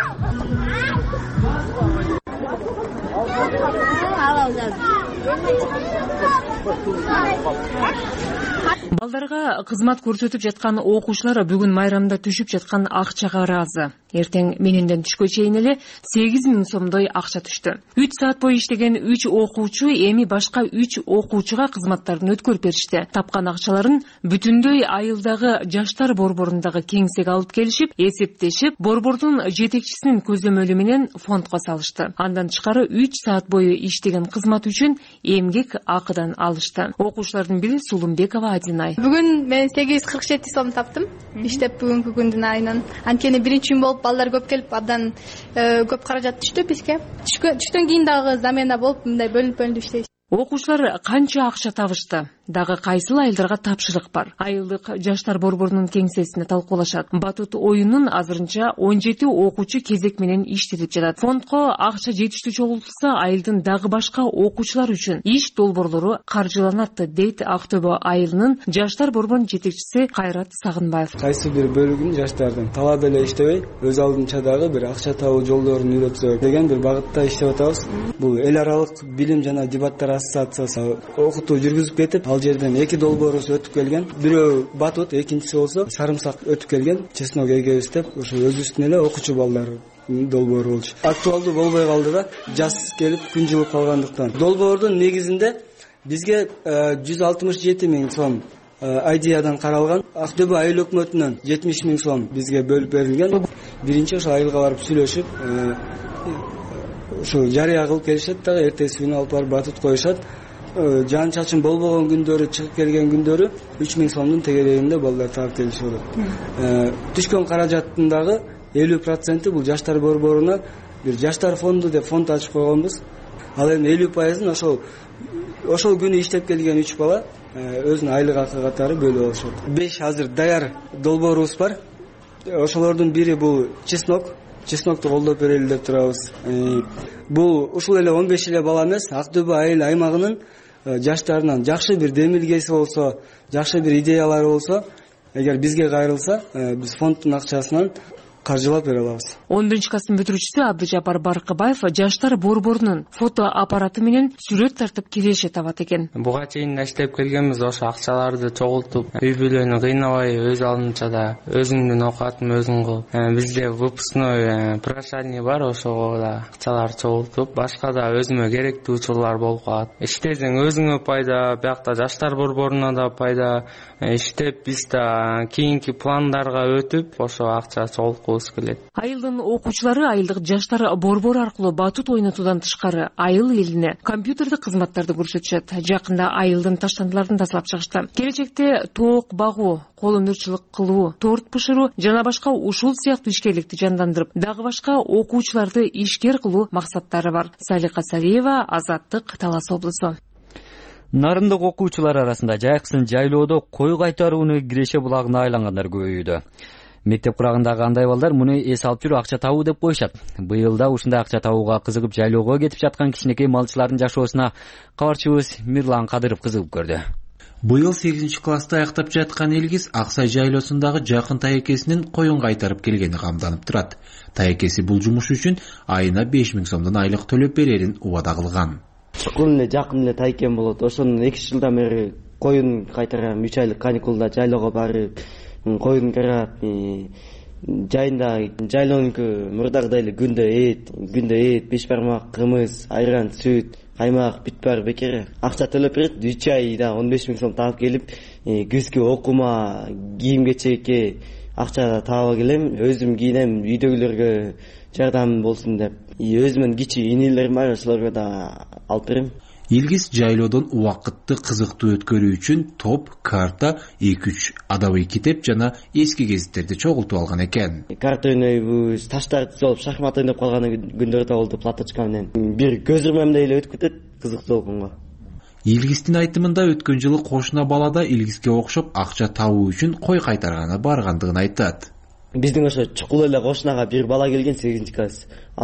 Speaker 8: Балдарга кызмат көрсөтүп жаткан окуучулар бүгүн майрамда түшүп жаткан акчага ыраазы. Эртең мененден түшкө чейин эле 8 000 сомдой акча түштү. 3 саат бою иштеген 3 окуучу эми башка 3 окуучуга кызматтарын өткөрүп беришти. Тапкан акчаларын бүтүндөй айылдагы жаштар борборундагы кеңсеге алып келишип, эсептешип, борбордун жетекчисинин көзөмөлү менен фондко салышты. Андан тышкары 3 саат бою иштеген кызмат үчүн эмгек акыдан алышты. Окуучулардын бири Сулумбекова Адинай.
Speaker 21: Бүгүн мен 847 сом таптым. Иштеп бүгүнкү күндүн айынан. Анткени биринчи күн болуп балдар көп келип, абдан көп каражат түштү бизге. Түштөн кийин дагы замена болуп, мындай бөлүнүп иштейбиз.
Speaker 8: Окуучулар канча акча табышты? Дагы кайсыл айылдарга тапшырык бар? Айылдык жаштар борборунун кеңсесинде талкуулашат. Батут оюнун азырынча 17 окуучу кезек менен иштетип жатат. Фондко акча жетиштүү чогултулса, айылдын дагы башка окуучулар үчүн иш долбоорлору каржыланат, дейт Ак Төбө айылынын жаштар борборунун жетекчиси Кайрат Сагынбаев.
Speaker 22: Кайсы бир бөлүгүн жаштардын талап эле иштебей, өз алдынча дагы бир акча табуу жолдорун үйрөтсөк деген бир багытта иштеп атабыз. Бул эл аралык билим жана дебаттар ассоциациясы окутуу жүргүзүп кетип, ал жерден 2 долбоорубуз өтүп келген. Бирөө батут, экинчиси болсо сарымсак өтүп келген. Чеснок эгебиз деп, ошо өзүбүздүн эле окуучу балдар долбоору болчу. Актуалдуу болбой калды да, жаз келип күн жылып калгандыктан. Долбоордун негизинде бизге 167 000 сом айдиядан каралган. Ак Төбө айыл өкмөтүнөн 70 000 сом бизге бөлүп берилген. Биринчи ошо айылга барып сүйлөшүп, ошо жарыя кылып келишет дагы, эртеси күнү алып барып батут коюшат. Жан чачын болбогон күндөрү, чыгып келген күндөрү 3 000 сомдун тегерегинде балдар таап келишет. Түшкөн каражаттын дагы 50% бул жаштар борборуна бир жаштар фонду деп фонд ачып койгонбуз. Ал эми 50% ошол күнү иштеп келген 3 бала өзүнүн айлык акы катары бөлүп алышат. 5 азыр даяр долбоорубуз бар. Ошолордун бири бул чеснокту колдоп берели деп турабыз. Бул ушул эле 15 эле бала эмес, Ак Төбө айыл аймагынын жаштарынан жакшы бир демилгеси болсо, жакшы бир идеялары болсо, эгер бизге кайрылса, биз фонддун акчасынан каржылап бере алабыз.
Speaker 8: 11-класстын бүтүрүүчүсү Абдыжапар Баркыбаев жаштар борборунун фото аппараты менен сүрөт тартып киреше табат экен.
Speaker 23: Буга чейин иштеп келгенбиз, ошо акчаларды чогултуп, үй бүлөнү кыйнабай, өз алдынча да өзүңдүн окуятын өзүң кылып, бизде выпускной прошение бар, ошого да акчалар чогултуп, башка да өзүмө керектүү учурлар болуп калат. Иштесең өзүңө пайда, биякта жаштар борборуна да пайда. Иштеп биз да кийинки пландарга өтүп, ошо акча чогултуп окугусу келет.
Speaker 8: Айылдын окуучулары айылдык жаштар борбор аркылуу батут ойнотуудан тышкары айыл элине компьютердик кызматтарды көрсөтүшөт. Жакында айылдын таштандыларын тазалап чыгышты. Келечекте тоок багуу, кол өнөрчүлүк кылуу, торт бышыруу жана башка ушул сыяктуу ишкерликти жандандырып, дагы башка окуучуларды ишкер кылуу максаттары бар. Салика Сариева, Азаттык, Талас облусу.
Speaker 1: Нарындык окуучулар арасында жайкысын жайлоодо кой кайтарууну киреше булагына айлангандар көбөйүүдө. Мектеп курагындагы андай балдар муну эс алып жүрүп акча табуу деп коюшат. Быйыл да ушундай акча табууга кызыгып жайлоого кетип жаткан кичинекей малчылардын жашоосуна кабарчыбыз Мирлан Кадыров кызыгып көрдү.
Speaker 2: Быйыл 8-класста аяктап жаткан Элгиз Аксай жайлоосундагы жакын таекесинин коюн кайтарып келгени камданып турат. Таекеси бул жумуш үчүн айына 5000 сомдон айлык төлөп берерин убада кылган.
Speaker 6: Чукун эле жакын эле тайкем болот. Ошону 2 жылдан бери коюн кайтарам, 3 айлык каникулда жайлоого барып, коюн карап, жайында жайлоонуку мурдагыдай эле күндө эт, беш бармак, кымыз, айран, сүт, каймак, бүт баары бекер. Акча төлөп берет, 3 айда 15000 сом таап келип, күзгү окуума, кийим кечекке акча таап келем. Өзүм кийинем, үйдөгүлөргө жардам болсун деп. Өзүмдүн кичи инилерим бар, ошолорго да алып берем.
Speaker 2: Элгиз жайлоодон убакытты кызыктуу өткөрүү үчүн топ, карта, 2-3 адабый китеп жана эски гезиттерди чогултуп алган экен.
Speaker 6: Карта ойнойбуз, таштарды түзүп, шахмат ойноп калган күндөр да болду, платочка менен. Бир көз урмамдай эле өтүп кетет, кызыктуу болгонго.
Speaker 2: Элгиздин айтымында өткөн жылы кошуна балада Элгизге окшоп акча табуу үчүн кой кайтарганы баргандыгын айтат.
Speaker 6: Биздин ошо чукул эле кошунага бир бала келген 8-класс.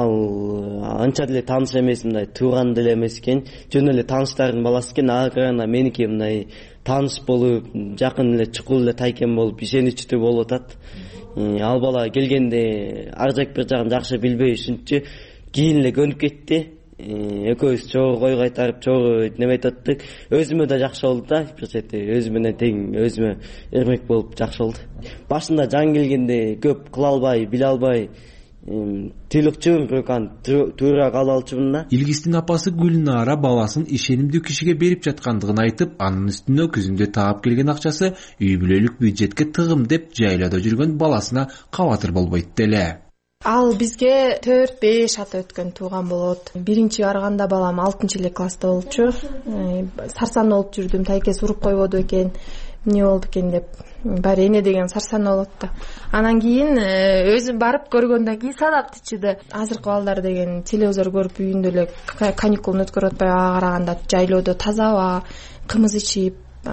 Speaker 6: Ал анча деле тааныш эмес, мындай тууган деле эмес экен. Жөн эле тааныштардын баласы экен. Акырында меники мындай тааныш болуп, жакын эле чукул эле тайкем болуп, ишеничтүү болуп атат. Ал бала келгенде ар жак бир жагын жакшы билбей ушунчу кийин эле көнүп кетти. Экөөбүз чогуу кой кайтарып, чогуу неме айтаттык. Өзүмө да жакшы болду да, бир чети өзүм менен тең, өзүмө эрмек болуп жакшы болду. Башында жан келгенде көп кыла албай, биле албай, тыйлыкчумун, бирок аны туура кала алчумун да.
Speaker 2: Элгиздин апасы Гүлнара баласын ишенимдүү кишиге берип жаткандыгын айтып, анын үстүнө күзүндө таап келген акчасы үй бүлөлүк бюджетке тыгым деп жайлоодо жүргөн баласына кабатыр болбойт деле.
Speaker 7: Ал бизге 4-5 ата өткөн тууган болот. Биринчи барганда балам 6-класста болчу. Сарсан болуп жүрдүм, тайкес уруп койбоду экен, эмне болду экен деп. Баары эне деген сарсан болот да. Анан кийин өзүм барып көргөндөн кийин садап тичиди. Азыркы балдар деген телевизор көрүп үйүндө эле каникулун өткөрүп атпайбы, ага караганда жайлоодо таза аба, кымыз ичип,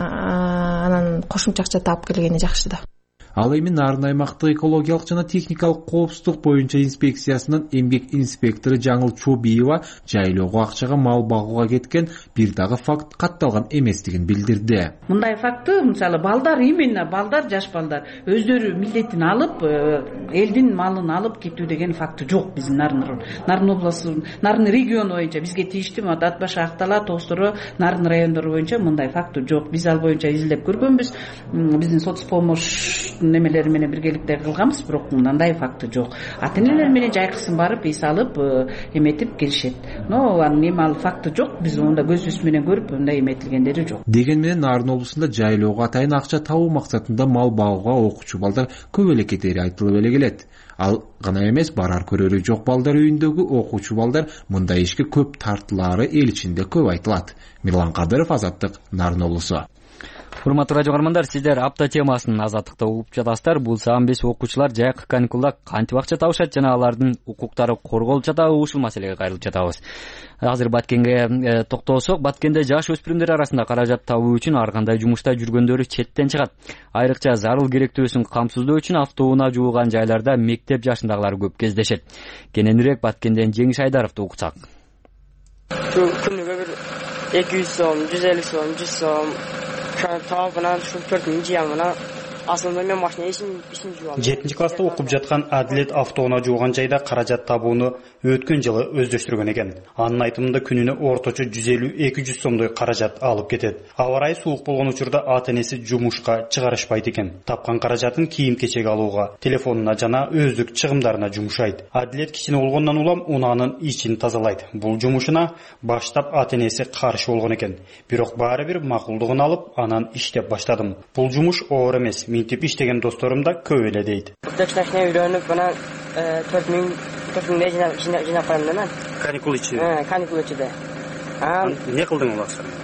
Speaker 7: анан кошумча акча таап келгени жакшы да.
Speaker 2: Ал эми Нарын аймактык экологиялык жана техникалык коопсуздук боюнча инспекциясынын эмгек инспектору Жаңыл Чобиева жайлоого акчага мал багууга кеткен бир дагы факт катталган эместигин билдирди.
Speaker 24: Мындай факты, мисалы балдар, именно балдар, жаш балдар өздөрү милдетин алып, элдин малын алып кетүү деген факты жок биздин Нарын областу, Нарын региону боюнча бизге тийиштүү Ат Баш, Актала, Тоостору, Нарын райондору боюнча мындай факты жок. Биз ал боюнча изилдеп көргөнбүз. Биздин соцпомощь немелери менен биргеликте кылганбыз, бирок мындай факты жок. Ата-энелер менен жайкысын барып, эс алып, эметип келишет. Но анын эми ал факты жок. Биз онда көзүбүз менен көрүп, мындай эметилгендери жок.
Speaker 2: Деген менен Нарын облусунда жайлоого атайын акча табуу максатында мал багууга окуучу балдар көп эле кетери айтылып эле келет. Ал гана эмес, барар көрөрү жок балдар үйүндөгү окуучу балдар мындай ишке көп тартылаары эл ичинде көп айтылат. Мирлан Кадыров, Азаттык, Нарын облусу.
Speaker 1: Урматтуу радио көрөрмандар, сиздер апта темасын Азаттыкта угуп жатасыздар. Бул саам 5 окуучулар жайкы каникулда кантип акча табышат жана алардын укуктары корголуп жатабы, ушул маселеге кайрылып жатабыз. Азыр Баткенге токтолсок, Баткенде жаш өспүрүмдөр арасында каражат табуу үчүн ар кандай жумушта жүргөндөрү четтен чыгат. Айрыкча зарыл керектүүсүн камсыздоо үчүн автоунаа жууган жайларда мектеп жашындагылар көп кездешет. Кененирээк Баткенден Жеңиш Айдаровду уксак.
Speaker 25: Күнүгө бир 200 сом, 150 сом, 100 сом таабынан ушул 4 жамына асылында мен машина ишин жууам.
Speaker 26: 7-класста окуп жаткан Адилет автоунаа жууган жайда каражат табууну өткөн жылы өздөштүргөн экен. Анын айтымында күнүнө орточо 150-200 сомдой каражат алып кетет. Аба ырайы суук болгон учурда ата-энеси жумушка чыгарышпайт экен. Тапкан каражатын кийим-кечек алууга, телефонуна жана өздүк чыгымдарына жумшайт. Адилет кичине болгондон улам унаанын ичин тазалайт. Бул жумушуна баштап ата-энеси каршы болгон экен. Бирок баары бир макулдугун алып, анан иштеп баштадым. Бул жумуш оор эмес. минтип иштеген досторум да көп эле дейт.
Speaker 25: Тексташне үйрөнүп анан 4000 жыйнап коем да мен.
Speaker 26: Каникул ичи.
Speaker 25: Каникул ичиде.
Speaker 26: Не кылдың ал акчаны?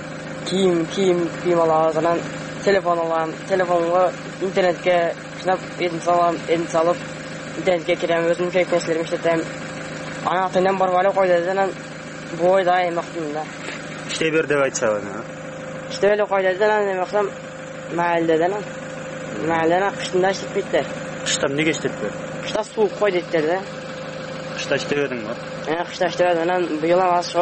Speaker 25: Кийим алабыз, анан телефон алам, телефонго интернетке жыйнап эдин салып, интернетке кирем, өзүмдүн керек нерселерими иштетем. Анан ата-энем барып эле койду да, анан бойда эмактым да.
Speaker 26: İşte bir de açalım ha.
Speaker 25: İşte öyle koyduğundan annem baksam mahalleden kışında işletmekler.
Speaker 26: Kıştan ne geçtiler?
Speaker 25: Kışta soğuk koyduklar da.
Speaker 26: Kışta işlemedin mi?
Speaker 25: Kışta işlemedim. Ben bu yıl ama şu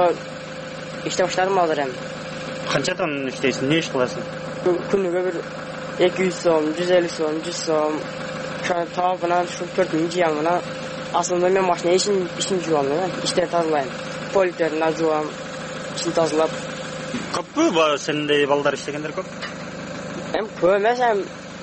Speaker 25: işte başladım alır hem.
Speaker 26: Kaçadan işleysin? Ne iş kılasın?
Speaker 25: Günlüğe bir 200 som, 150 som, 100 som. Şu an tavukla şu 4. yılına aslında ben maşine işin juvam ben. İşte tazalayım. Politlerini azuvam. İşini tazalap.
Speaker 26: Köp mü senin de balдар işlegenler köp?
Speaker 25: Hem köp emas hem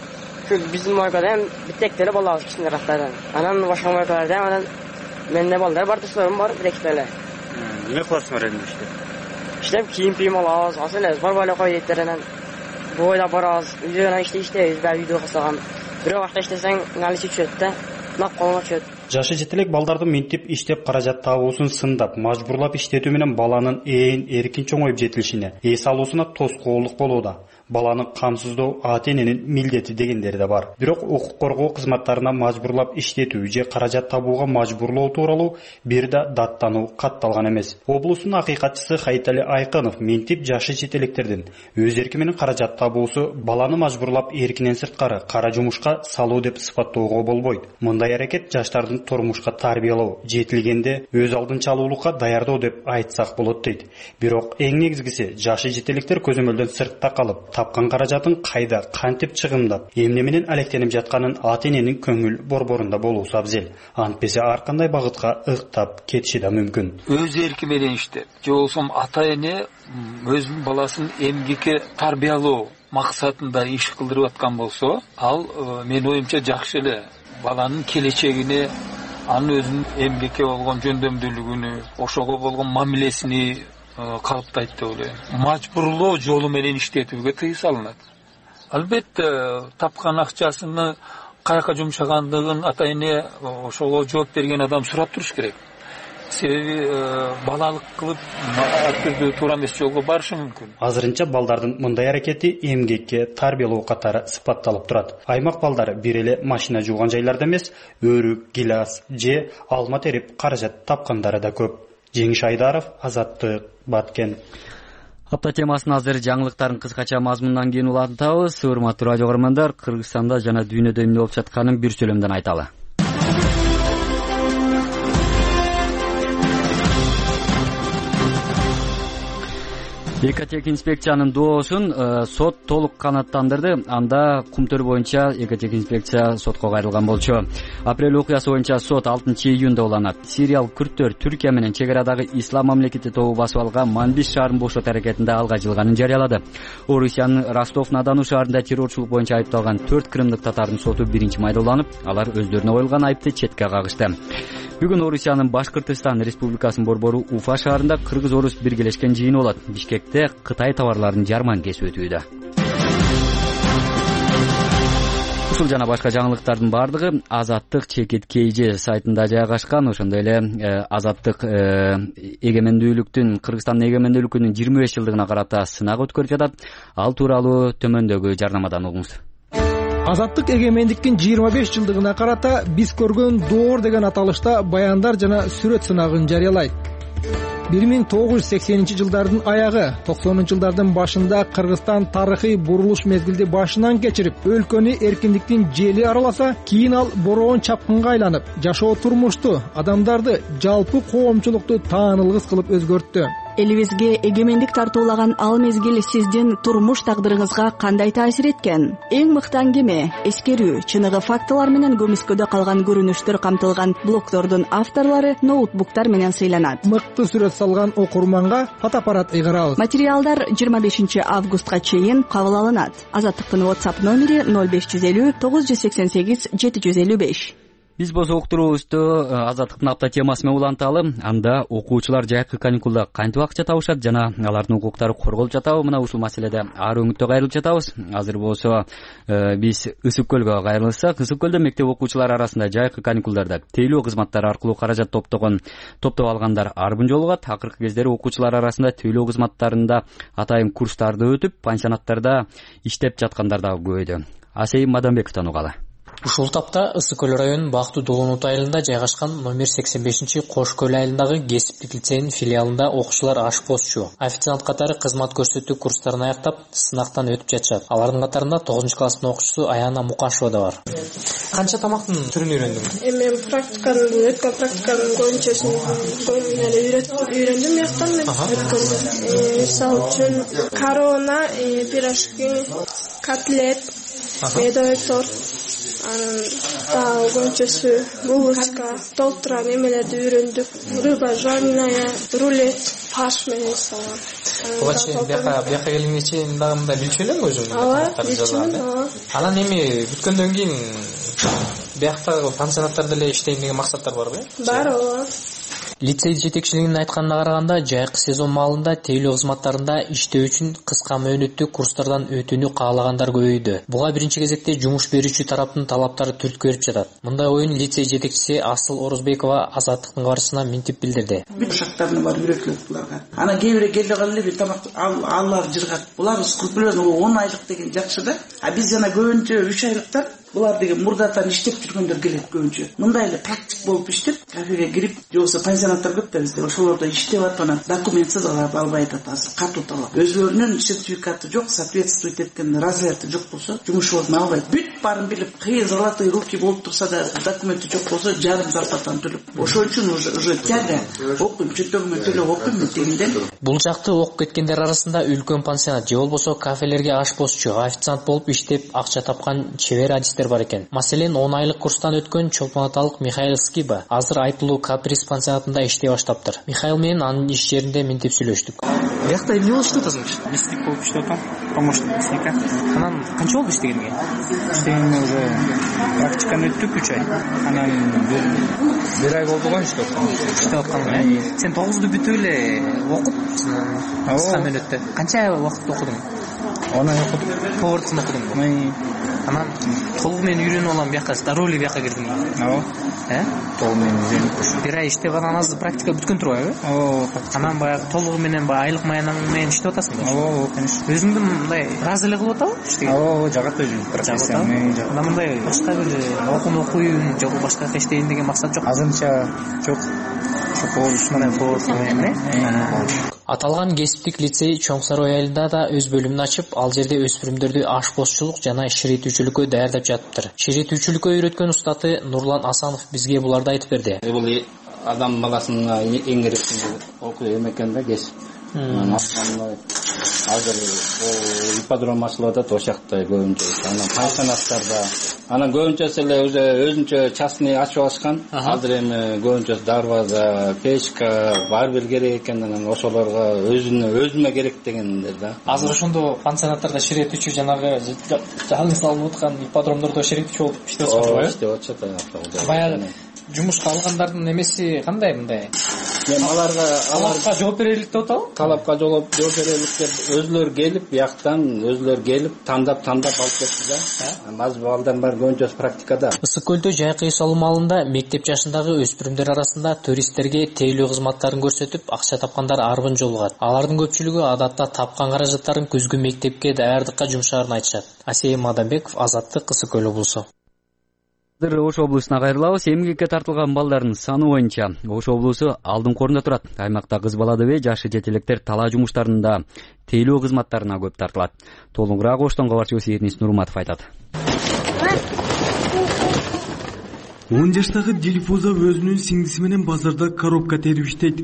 Speaker 25: bizim markada hem bir tek tele bal alış kişinin rahatlardan. Anan başka markalarda anan mende balдар бар dostlarım var bir tek tele.
Speaker 26: Ne kılasın öğrenin işte?
Speaker 25: İşte kiyim alağız. Aslında var böyle koyduklarından boyda baraz. Videodan işte ben video kısagan. Bir vaqt işlesen nalisi düşöt de nak koluna düşöt.
Speaker 26: Жашы жетелек балдарды минтип иштеп каражат табуусун сындап, мажбурлап иштетүү менен баланын эркин чоңоюп жетилишине, эс алуусуна тоскоолдук болууда. Баланы камсыздоо ата-эненин милдети дегендери да бар. Бирок укук коргоо кызматтарына мажбурлап иштетүү же каражат табууга мажбурлоо тууралуу бир да даттануу катталган эмес. Облустун акыйкатчысы Хайтали Айкынов минтип жашы жетелектердин өз эрки менен каражат табуусу баланы мажбурлап эркинен сырткары кара жумушка салуу деп сыпаттоого болбойт. Мындай аракет жаштардын турмушка тарбиялоо, жетилгенде өз алдынча алуулукка даярдоо деп айтсак болот дейт. Бирок эң негизгиси жашы жетелектер көзөмөлдөн сыртта калып, тапкан каражатын кайда кантип чыгымдап, эмне менен алектенип жатканын ата-эненин көңүл борборунда болуусу абзел. Антпесе ар кандай багытка ыктап кетиши да мүмкүн.
Speaker 10: Өз эрки менен иштеп, же болбосо ата-эне өзүнүн баласын эмгекке тарбиялоо максатында иш кылдырып аткан болсо, ал менин оюмча жакшы эле. Баланын келечегине, анын өзүнүн эмгекке болгон жөндөмдүүлүгүнү, ошого болгон мамилесини калыптайт деп ойлойм. Мажбурлоо жолу менен иштетүүгө тыюу салынат. Албетте тапкан акчасыны каяка жумшагандыгын ата-эне ошого жооп берген адам сурап туруш керек. Себеби балалык кылып артырдуу туура эмес жолго барышы мүмкүн.
Speaker 26: Азырынча балдардын мындай аракети эмгекке тарбиялоо катары сыпатталып турат. Аймак балдары бир эле машина жууган жайларда эмес, өрүк, гилас же алма терип каражат тапкандары да көп. Жеңиш Айдаров, Азаттык, Баткен.
Speaker 1: Апта темасын азыр жаңылыктардын кыскача мазмунунан кийин улантабыз. Урматтуу радио көрөрмандар, Кыргызстанда жана дүйнөдө эмне болуп жатканын бир сөйлөмдөн айталы. Экотех инспекциянын доосун сот толук канаттандырды. Анда кумтөр боюнча экотех инспекция сотко кайрылган болчу. Апрель окуясы боюнча сот 6-июнда уланат. Сириялык күрттөр Түркия менен чек арадагы Ислам мамлекети тобу басып алган Манбис шаарын бошот аракетинде алга жылганын жарыялады. Орусиянын Ростов-на-Дону шаарында террорчулук боюнча айыпталган 4 крымдык татардын соту 1-майда уланып, алар өздөрүнө коюлган айыпты четке кагышты. Бүгүн Орусиянын Башкыртыстан Республикасынын борбору Уфа шаарында кыргыз-орус биргелешкен жыйын болот. Бишкекте Кытай товарларынын жарманкеси өтүүдө. Ушул жана башка жаңылыктардын бардыгы Азаттык чекит KG сайтында жайгашкан. Ошондой эле Азаттык эгемендүүлүктүн Кыргызстандын эгемендүүлүгүнүн 25 жылдыгына карата сынак өткөрүп жатат. Ал тууралуу төмөндөгү жарнамадан угуңуз.
Speaker 11: Азаттык эгемендиктин 25 жылдыгына карата биз көргөн доор деген аталышта баяндар жана сүрөт сынагын жарыялайт. 1980-жылдардын аягы, 90-жылдардын башында Кыргызстан тарыхый бурулуш мезгилди башынан кечирип, өлкөнү эркиндиктин жели араласа, кийин ал бороон чапкынга айланып, жашоо турмушту, адамдарды, жалпы коомчулукту таанылгыс кылып өзгөрттү.
Speaker 12: Элибизге эгемендик тартуулаган ал мезгил сиздин турмуш тагдырыңызга кандай таасир эткен? Эң мыкты аңгеме, эскерүү, чыныгы фактылар менен көмүскөдө калган көрүнүштөр камтылган блогтордун авторлору ноутбуктар менен сыйланат.
Speaker 11: Мыкты сүрөт салган окурманга фотоаппарат ыйгырабыз.
Speaker 12: Материалдар 25 августка чейин кабыл алынат. Азаттыктын WhatsApp номери 0550 988 755.
Speaker 1: Биз болсо уктуруубузду азаттыктын апта темасы менен уланталы. Анда окуучулар жайкы каникулда кантип акча табышат жана алардын укуктары корголуп жатабы? Мына ушул маселеде ар өңүттө кайрылып жатабыз. Азыр болсо биз Ысык көлгө кайрылсак, Ысык көлдө мектеп окуучулары арасында жайкы каникулдарда тейлөө кызматтары аркылуу каражат топтоп алгандар арбын жолугат. Акыркы кездери окуучулар арасында тейлөө кызматтарында атайын курстарды өтүп, пансионаттарда иштеп жаткандар дагы көбөйдү. Асейим Мадамбековдон угалы.
Speaker 4: Ушул тапта Ысык көл районунун Бактуу Долонут айылында жайгашкан номер 85 Кош көл айылындагы кесиптик лицейдин филиалында окуучулар ашпозчу, официант катары кызмат көрсөтүү курстарын аяктап, сынактан өтүп жатышат. Алардын катарында 9 класстын окуучусу Аяна Мукашева да бар. Канча тамактын түрүн үйрөндүң?
Speaker 13: Мен өткөн практиканын көбүнчөсүн үйрөндүм яктан мен өткөндө. Мисалы үчүн корона, пирожки, котлет, медовый торт, көбүнчөсү булочка, толтура немелерди үйрөндүк. Рыба жареная, рулет, фарш менен салган.
Speaker 4: Буга чейин бияка келгенге чейин дагы мындай билчү элең өзүң?
Speaker 13: Ооба, билчүмүн.
Speaker 4: Анан эми бүткөндөн кийин бияктагы пансионаттарда эле иштейин деген максаттар барбы?
Speaker 13: Бар, ооба.
Speaker 4: Лицей жетекчилигинин айтканына караганда, жайкы сезон маалында тейлөө кызматтарында иштөө үчүн кыска мөөнөттүү курстардан өтүүнү каалагандар көбөйдү. Буга биринчи кезекте жумуш берүүчү тараптын талаптары түрткү берип жатат. Мындай оюн лицей жетекчиси Асыл Орозбекова Азаттыктын кабарчысына минтип билдирди.
Speaker 14: Бүт шарттарына бар үйрөтүлөт буларга. Анан кээ бирөө келип калып эле тамак алар жыргат. Булар скрупулезно 10 айлык деген жакшы да. А биз жана көбүнчө 3 айлыктар булар деген мурдатан иштеп жүргөндөр келет көбүнчө. Мындай эле практик болуп иштеп, кафеге кирип, жоксо пансионаттар көп да бизде. Ошолордо иштеп атпана документсиз албай атат азыр, катуу талап. Өзүлөрүнүн сертификаты жок, соответствует эткен разряды жок болсо, жумушчулардан албайт. Бүт баарын билип, кыйын золотые руки болуп турса да, документи жок болсо, жарым зарплатаны төлөп. Ошол үчүн уже тяга окуйм, чөнтөгүмө төлөп окуйм дегенден.
Speaker 4: Бул жакты окуп кеткендер арасында үлкөн пансионат же болбосо кафелерге ашпозчу, официант болуп иштеп акча тапкан чебер адистер бар экен. Маселен 10 айлык курстан өткөн Чолпон аталык Михаил Скиба азыр айтылуу Каприз пансионатында иштей баштаптыр. Михаил менен анын иш жеринде минтип сүйлөштүк. Биякта эмне болуп иштеп атасың?
Speaker 15: Мясник болуп иштеп атам, помощник мясника.
Speaker 4: Анан канча болду иштегенге?
Speaker 15: Иштегенге уже практиканы өттүк 3 ай. Анан бир ай болду го иштеп
Speaker 4: атканга. Сен 9ду бүтүп эле окуп, кыска мөөнөттө канча убакыт окудуң?
Speaker 15: 10 ай окудум.
Speaker 4: Поварчылык окудуң. Анан толугу менен үйрөнүп алам бияка, здоровый эле бияка кирдиң.
Speaker 15: Ооба. Толугу менен үйрөнүп.
Speaker 4: Бир ай иштеп анан азыр практика бүткөн турбайбы?
Speaker 15: Ооба.
Speaker 4: Анан баягы толугу менен айлык маянаң менен иштеп атасың.
Speaker 15: Ооба, конечно.
Speaker 4: Өзүңдү мындай ыраазы эле кылып атабы иштеген?
Speaker 15: Ооба, жагат өзүм. Профессиям.
Speaker 4: Анан мындай башка бир окууну окуйм, же башка иштейин деген максат жок.
Speaker 15: Азырынча жок.
Speaker 4: Аталган кесиптик лицей Чоң Сарой айылында да өз бөлүмүн ачып, ал жерде өспүрүмдөрдү ашпозчулук жана ширитүүчүлүккө даярдап жатыптыр. Ширитүүчүлүккө үйрөткөн устаты Нурлан Асанов бизге буларды айтып берди.
Speaker 17: Бул адам баласына эң керектүү окуу экен да кесип. Азыр ипподром ачылып атат, ошакта көбүнчө. Анан пансионаттарда, анан көбүнчөсү эле уже өзүнчө частный ачып алышкан. Азыр эми көбүнчөсү дарбаза, печка бар бир керек экен, анан ошолорго өзүмө керек дегендер да.
Speaker 4: Азыр ошондо пансионаттарда ширетүүчү жанагы жаңы салынып аткан ипподромдордо ширетүүчү болуп иштеп атышпайбы?
Speaker 17: Иштеп атышат.
Speaker 4: Баягы жумушка алгандардын эмеси кандай мындай?
Speaker 17: Мен
Speaker 4: аларга жооп берелик деп атабы?
Speaker 17: Талапка жооп берелик деп өзүлөр келип, бияктан өзүлөр келип тандап алып кетти да. Азыр балдар бар көбүнчөсү практикада.
Speaker 4: Ысык көлдө жайкы үй салуу маалында мектеп жашындагы өспүрүмдөр арасында туристтерге тейлөө кызматтарын көрсөтүп акча тапкандар арбын жолугат. Алардын көпчүлүгү адатта тапкан каражаттарын күзгү мектепке даярдыкка жумшаарын айтышат. Асейим Мадамбеков, Азаттык, Ысык көл облусу.
Speaker 1: Ош облусуна кайрылабыз. Эмгекке тартылган балдардын саны боюнча Ош облусу алдыңкы орунда турат. Аймакта кыз бала деп жашы жете электер талаа жумуштарында тейлөө кызматтарына көп тартылат. Толугураак Оштон кабарчыбыз Эрнис Нурматов айтат.
Speaker 18: 10 жаштагы Дилфуза өзүнүн сиңдиси менен базарда коробка терип иштейт.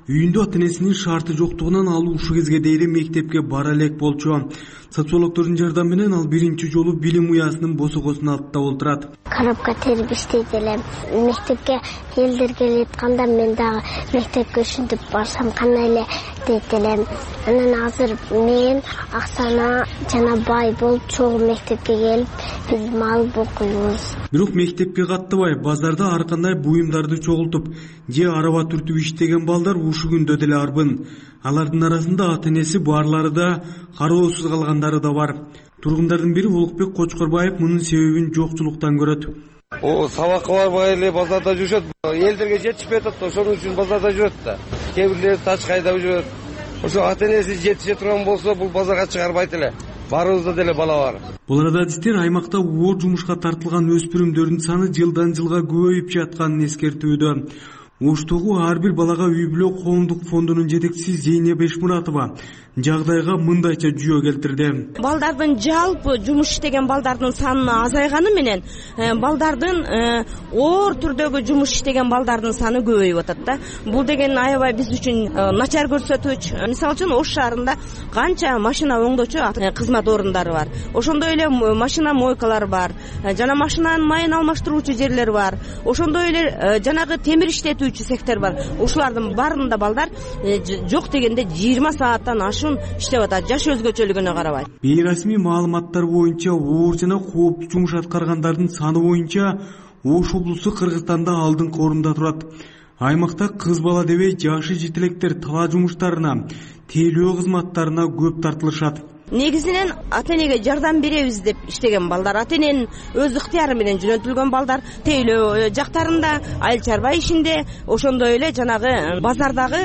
Speaker 3: үйүндө ата-энесинин шарты жоктугунан ал ушул кезге дейин мектепке бара элек болчу. Социологдордун жардамы менен ал биринчи жолу билим уясынын босогосун алтта олтурат.
Speaker 5: Коробка терип иштейт элем. Мектепке элдер келип атканда мен дагы мектепке ушинтип барсам кандай эле дейт элем. Анан азыр мен Аксана жана бай болуп чогуу мектепке келип биз мал окуйбуз.
Speaker 3: Бирок мектепке каттабай базарда ар кандай буюмдарды чогултуп же араба түртүп иштеген балдар ушул күндө деле арбын. Алардын арасында ата-энеси барлары да кароосуз калгандары да бар. Тургундардын бири Улукбек Кочкорбаев мунун себебин жокчулуктан көрөт.
Speaker 16: Сабакка барбай эле базарда жүрүшөт. Элдерге жетишпей атат, ошонун үчүн базарда жүрөт да. Кээ бирлери тач кайдап жүрөт. Ошо ата-энеси жетише турган болсо бул базарга чыгарбайт эле. Баарыбызда деле бала бар.
Speaker 3: Бул арада адистер аймакта оор жумушка тартылган өспүрүмдөрдүн саны жылдан жылга көбөйүп жатканын эскертүүдө. Оштогу ар бир балага үй бүлө коомдук фондунун жетекчиси Зейнеп Эшмуратова жагдайга мындайча жүйө келтирди.
Speaker 18: Балдардын жалпы жумуш иштеген балдардын саны азайганы менен балдардын оор түрдөгү жумуш иштеген балдардын саны көбөйүп атат да. Бул деген аябай биз үчүн начар көрсөтүүч. Мисалы үчүн Ош шаарында канча машина оңдоочу кызмат орундары бар. Ошондой эле машина мойкалар бар. Жана машинанын майын алмаштыруучу жерлер бар. Ошондой эле жанагы темир иштетүүчү сектор бар. Ушулардын баарында балдар жок дегенде 20 сааттан ашуун иштеп атат, жаш өзгөчөлүгүнө карабай.
Speaker 3: Бейрасмий маалыматтар боюнча оор жана кооптуу жумуш аткаргандардын саны боюнча Ош облусу Кыргызстанда алдыңкы орунда турат. Аймакта кыз бала дебей жашы жетелектер талаа жумуштарына, тейлөө кызматтарына көп тартылышат.
Speaker 18: Негизинен ата-энеге жардам беребиз деп иштеген балдар, ата-эненин өз ыктыяры менен жөнөтүлгөн балдар тейлөө жактарында, айыл чарба ишинде, ошондой эле жанагы базардагы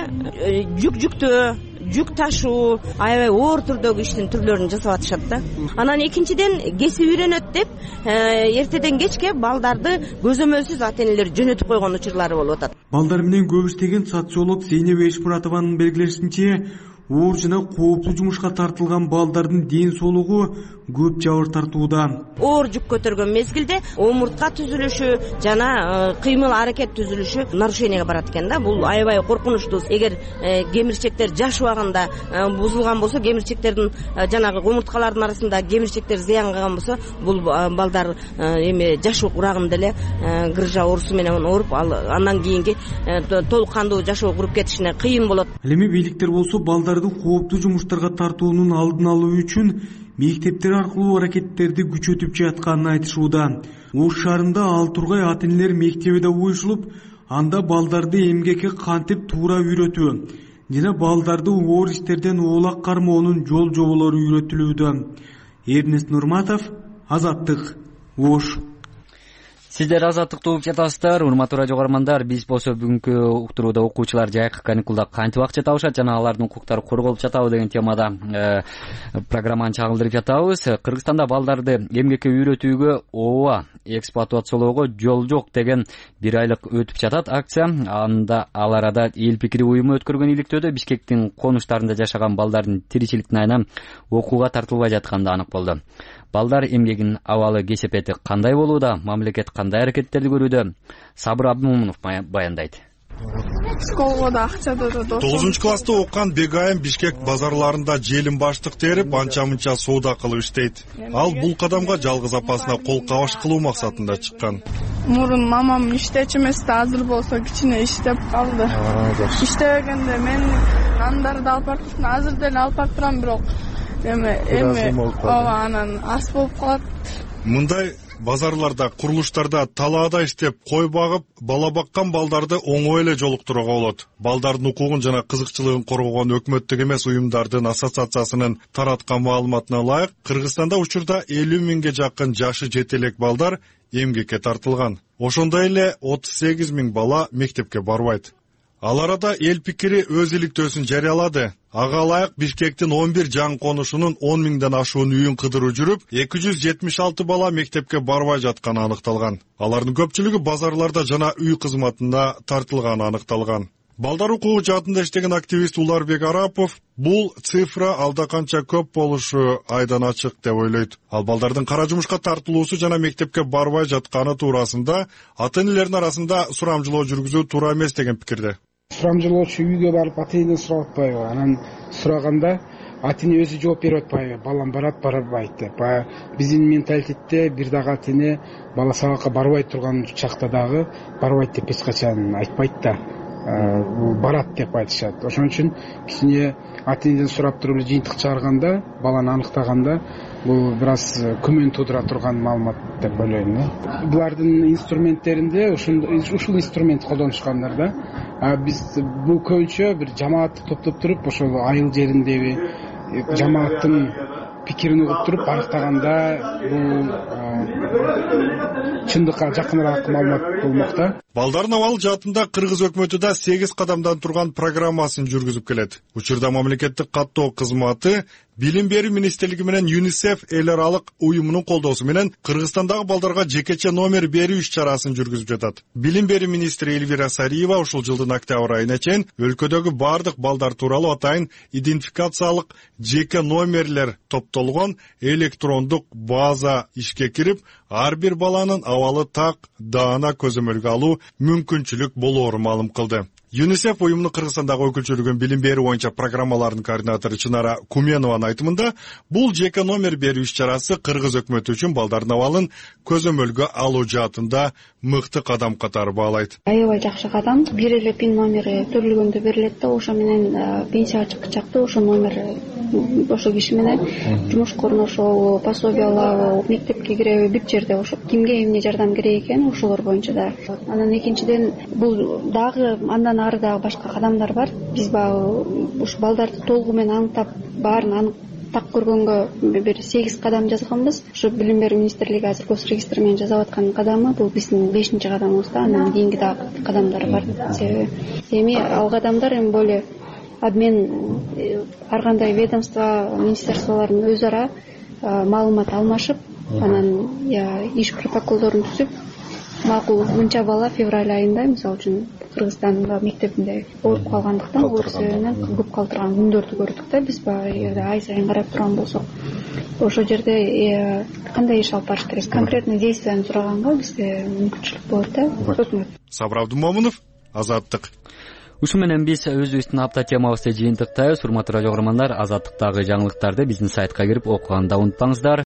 Speaker 18: жүк ташуу, аябай оор түрдөгү иштин түрлөрүн жасап атышат да. Анан экинчиден кесип үйрөнөт деп эртеден кечке балдарды көзөмөлсүз ата-энелер жөнөтүп койгон учурлары болуп атат.
Speaker 3: Балдар менен көп иштеген социолог Зейнеп Эшмуратованын белгилешинче, оор жана кооптуу жумушка тартылган балдардын ден соолугу көп жабыр тартууда.
Speaker 18: Оор жүк көтөргөн мезгилде омуртка түзүлүшү жана кыймыл аракет түзүлүшү нарушениеге барат экен да. Бул аябай коркунучтуу. Эгер кемирчектер жаш убагында бузулган болсо, кемирчектердин жанагы омурткалардын арасында кемирчектер зыян кылган болсо, бул балдар эми жаш урагында эле грыжа оорусу менен ооруп, андан кийинки толук кандуу жашоо куруп кетишине кыйын болот.
Speaker 3: Эми бийликтер болсо балдарды кооптуу жумуштарга тартуунун алдын алуу үчүн мектептер аркылуу аракеттерди күчөтүп жатканын айтышууда. Ош шаарында Ал Тургай ата-энелер мектеби да уюшулуп, анда балдарды эмгекке кантип туура үйрөтүү жана балдарды оор иштерден оолак кармоонун жол жоболору үйрөтүлүүдө. Эрнест Нурматов, Азаттык, Ош.
Speaker 1: Сиздер Азаттыкты угуп жатасыздар. Урматтуу радио көрөрмандар, биз болсо бүгүнкү уктурууда окуучулар жайкы каникулда кантип акча табышат жана алардын укуктары корголуп жатабы деген темада программаны чагылдырып жатабыз. Кыргызстанда балдарды эмгекке үйрөтүүгө ооба эксплуатациялоого жол жок деген бир айлык өтүп жатат акция. Анда ал арада эл пикири уюму өткөргөн иликтөөдө Бишкектин конуштарында жашаган балдардын тиричиликтин айынан окууга тартылбай жатканы анык болду. Балдар эмгегинин абалы кесепети кандай болууда, мамлекет кандай аракеттерди көрүүдө? Сабыр Абдымомунов баяндайт.
Speaker 19: Школго да акча берет.
Speaker 9: 9-класста окуган Бегайым Бишкек базарларында желим баштык терип, анча-мынча соода кылып иштейт. Ал бул кадамга жалгыз апасына кол кабыш кылуу максатында чыккан.
Speaker 19: Мурун мамам иштечү эмес да, азыр болсо кичине иштеп калды. Иштебегенде мен нандарды алып барып турдум, азыр деле алып барып турам, бирок эми анан аз болуп калат.
Speaker 9: Мындай базарларда, курулуштарда талаада иштеп, кой багып, бала баккан балдарды оңой эле жолуктурууга болот. Балдардын укугун жана кызыкчылыгын коргогон өкмөттүк эмес уюмдардын ассоциациясынын тараткан маалыматына ылайык, Кыргызстанда учурда 50 миңге жакын жашы жетелек балдар эмгекке тартылган. Ошондой эле 38 миң бала мектепке барбайт. Ал арада эл пикири өз иликтөөсүн жарыялады. Ага ылайык Бишкектин 11 жаңы конушунун 10 миңден ашуун үйүн кыдыруу жүрүп, 276 бала мектепке барбай жатканы аныкталган. Алардын көпчүлүгү базарларда жана үй кызматында тартылганы аныкталган. Балдар укугу жаатында иштеген активист Уларбек Арапов бул цифра алда канча көп болушу айдан ачык деп ойлойт. Ал балдардын кара жумушка тартылуусу жана мектепке барбай жатканы туурасында ата-энелердин арасында сурамжылоо жүргүзүү туура эмес деген пикирде.
Speaker 6: сурамжылоочу үйгө барып ата энеден сурап атпайбы, анан сураганда ата эне өзү жооп берип атпайбы, балам барат барбайт деп. Баягы биздин менталитетте бир дагы ата эне бала сабакка барбай турган чакта дагы барбайт деп эч качан айтпайт да, барат деп айтышат. Ошон үчүн кичине ата энеден сурап туруп жыйынтык чыгарганда, баланы аныктаганда бул бир аз күмөн туудура турган маалымат деп ойлойм. Булардын инструменттеринде ушул инструмент колдонушкандар да. Биз бул көбүнчө бир жамаатты топтоп туруп, ошол айыл жериндеги жамааттын пикирин угуп туруп барктаганда бул чындыкка жакыныраак маалымат болмок да.
Speaker 9: Балдардын абалы жаатында Кыргыз өкмөтү да 8 кадамдан турган программасын жүргүзүп келет. Учурда мамлекеттик каттоо кызматы Билим берүү министрлиги менен ЮНИСЕФ эл аралык уюмунун колдоосу менен Кыргызстандагы балдарга жекече номер берүү иш-чарасын жүргүзүп жатат. Билим берүү министри Эльвира Сариева ушул жылдын октябрь айына чейин өлкөдөгү бардык балдар тууралуу атайын идентификациялык жеке номерлер топтолгон электрондук база ишке кирип, ар бир баланын абалы так, даана көзөмөлгө алуу мүмкүнчүлүк болоорун маалым кылды. ЮНИСЕФ уюмунун Кыргызстандагы өкүлчүлүгүнүн билим берүү боюнча программаларынын координатору Чынара Куменованын айтымында, бул жеке номер берүү иш-чарасы Кыргыз өкмөтү үчүн балдардын абалын көзөмөлгө алуу жаатында мыкты кадам катары баалайт.
Speaker 8: Аябай жакшы кадам. Бир эле пин номери төрөлгөндө берилет да, ошо менен пенсияга чыккычакты ошо номер ошо киши менен жумушка орношобу, пособие алабы, мектепке киреби, бүт жерде ошо кимге эмне жардам керек экен ошолор боюнча да. Анан экинчиден бул дагы андан ары дагы башка кадамдар бар. Биз баягы ушу балдарды толугу менен аныктап, баарын аныктап көргөнгө бир 8 кадам жазганбыз. Ушу билим берүү министрлиги азыр госрегистр менен жасап аткан кадамы бул биздин 5-кадамыбыз да. Андан кийинки дагы кадамдар бар. Себеби эми ал кадамдар эми более обмен, ар кандай ведомство, министерстволордун өз ара маалымат алмашып, анан иш протоколдорун түзүп, макул мынча бала февраль айында мисалы үчүн Кыргызстандын мектебинде ооруп калгандыктан оор себебинен көп калтырган күндөрдү көрдүк да. Биз баягы ай сайын карап турган болсок, ошол жерде кандай иш алып барыш керек, конкретный действияны сураганга бизде мүмкүнчүлүк болот да. Өкмөт.
Speaker 9: Сабыр Абдумомунов, Азаттык.
Speaker 1: Ушу менен биз өзүбүздүн апта темабызды жыйынтыктайбыз. Урматтуу радио көрөрмандар, Азаттыктагы жаңылыктарды биздин сайтка кирип окуганды унутпаңыздар.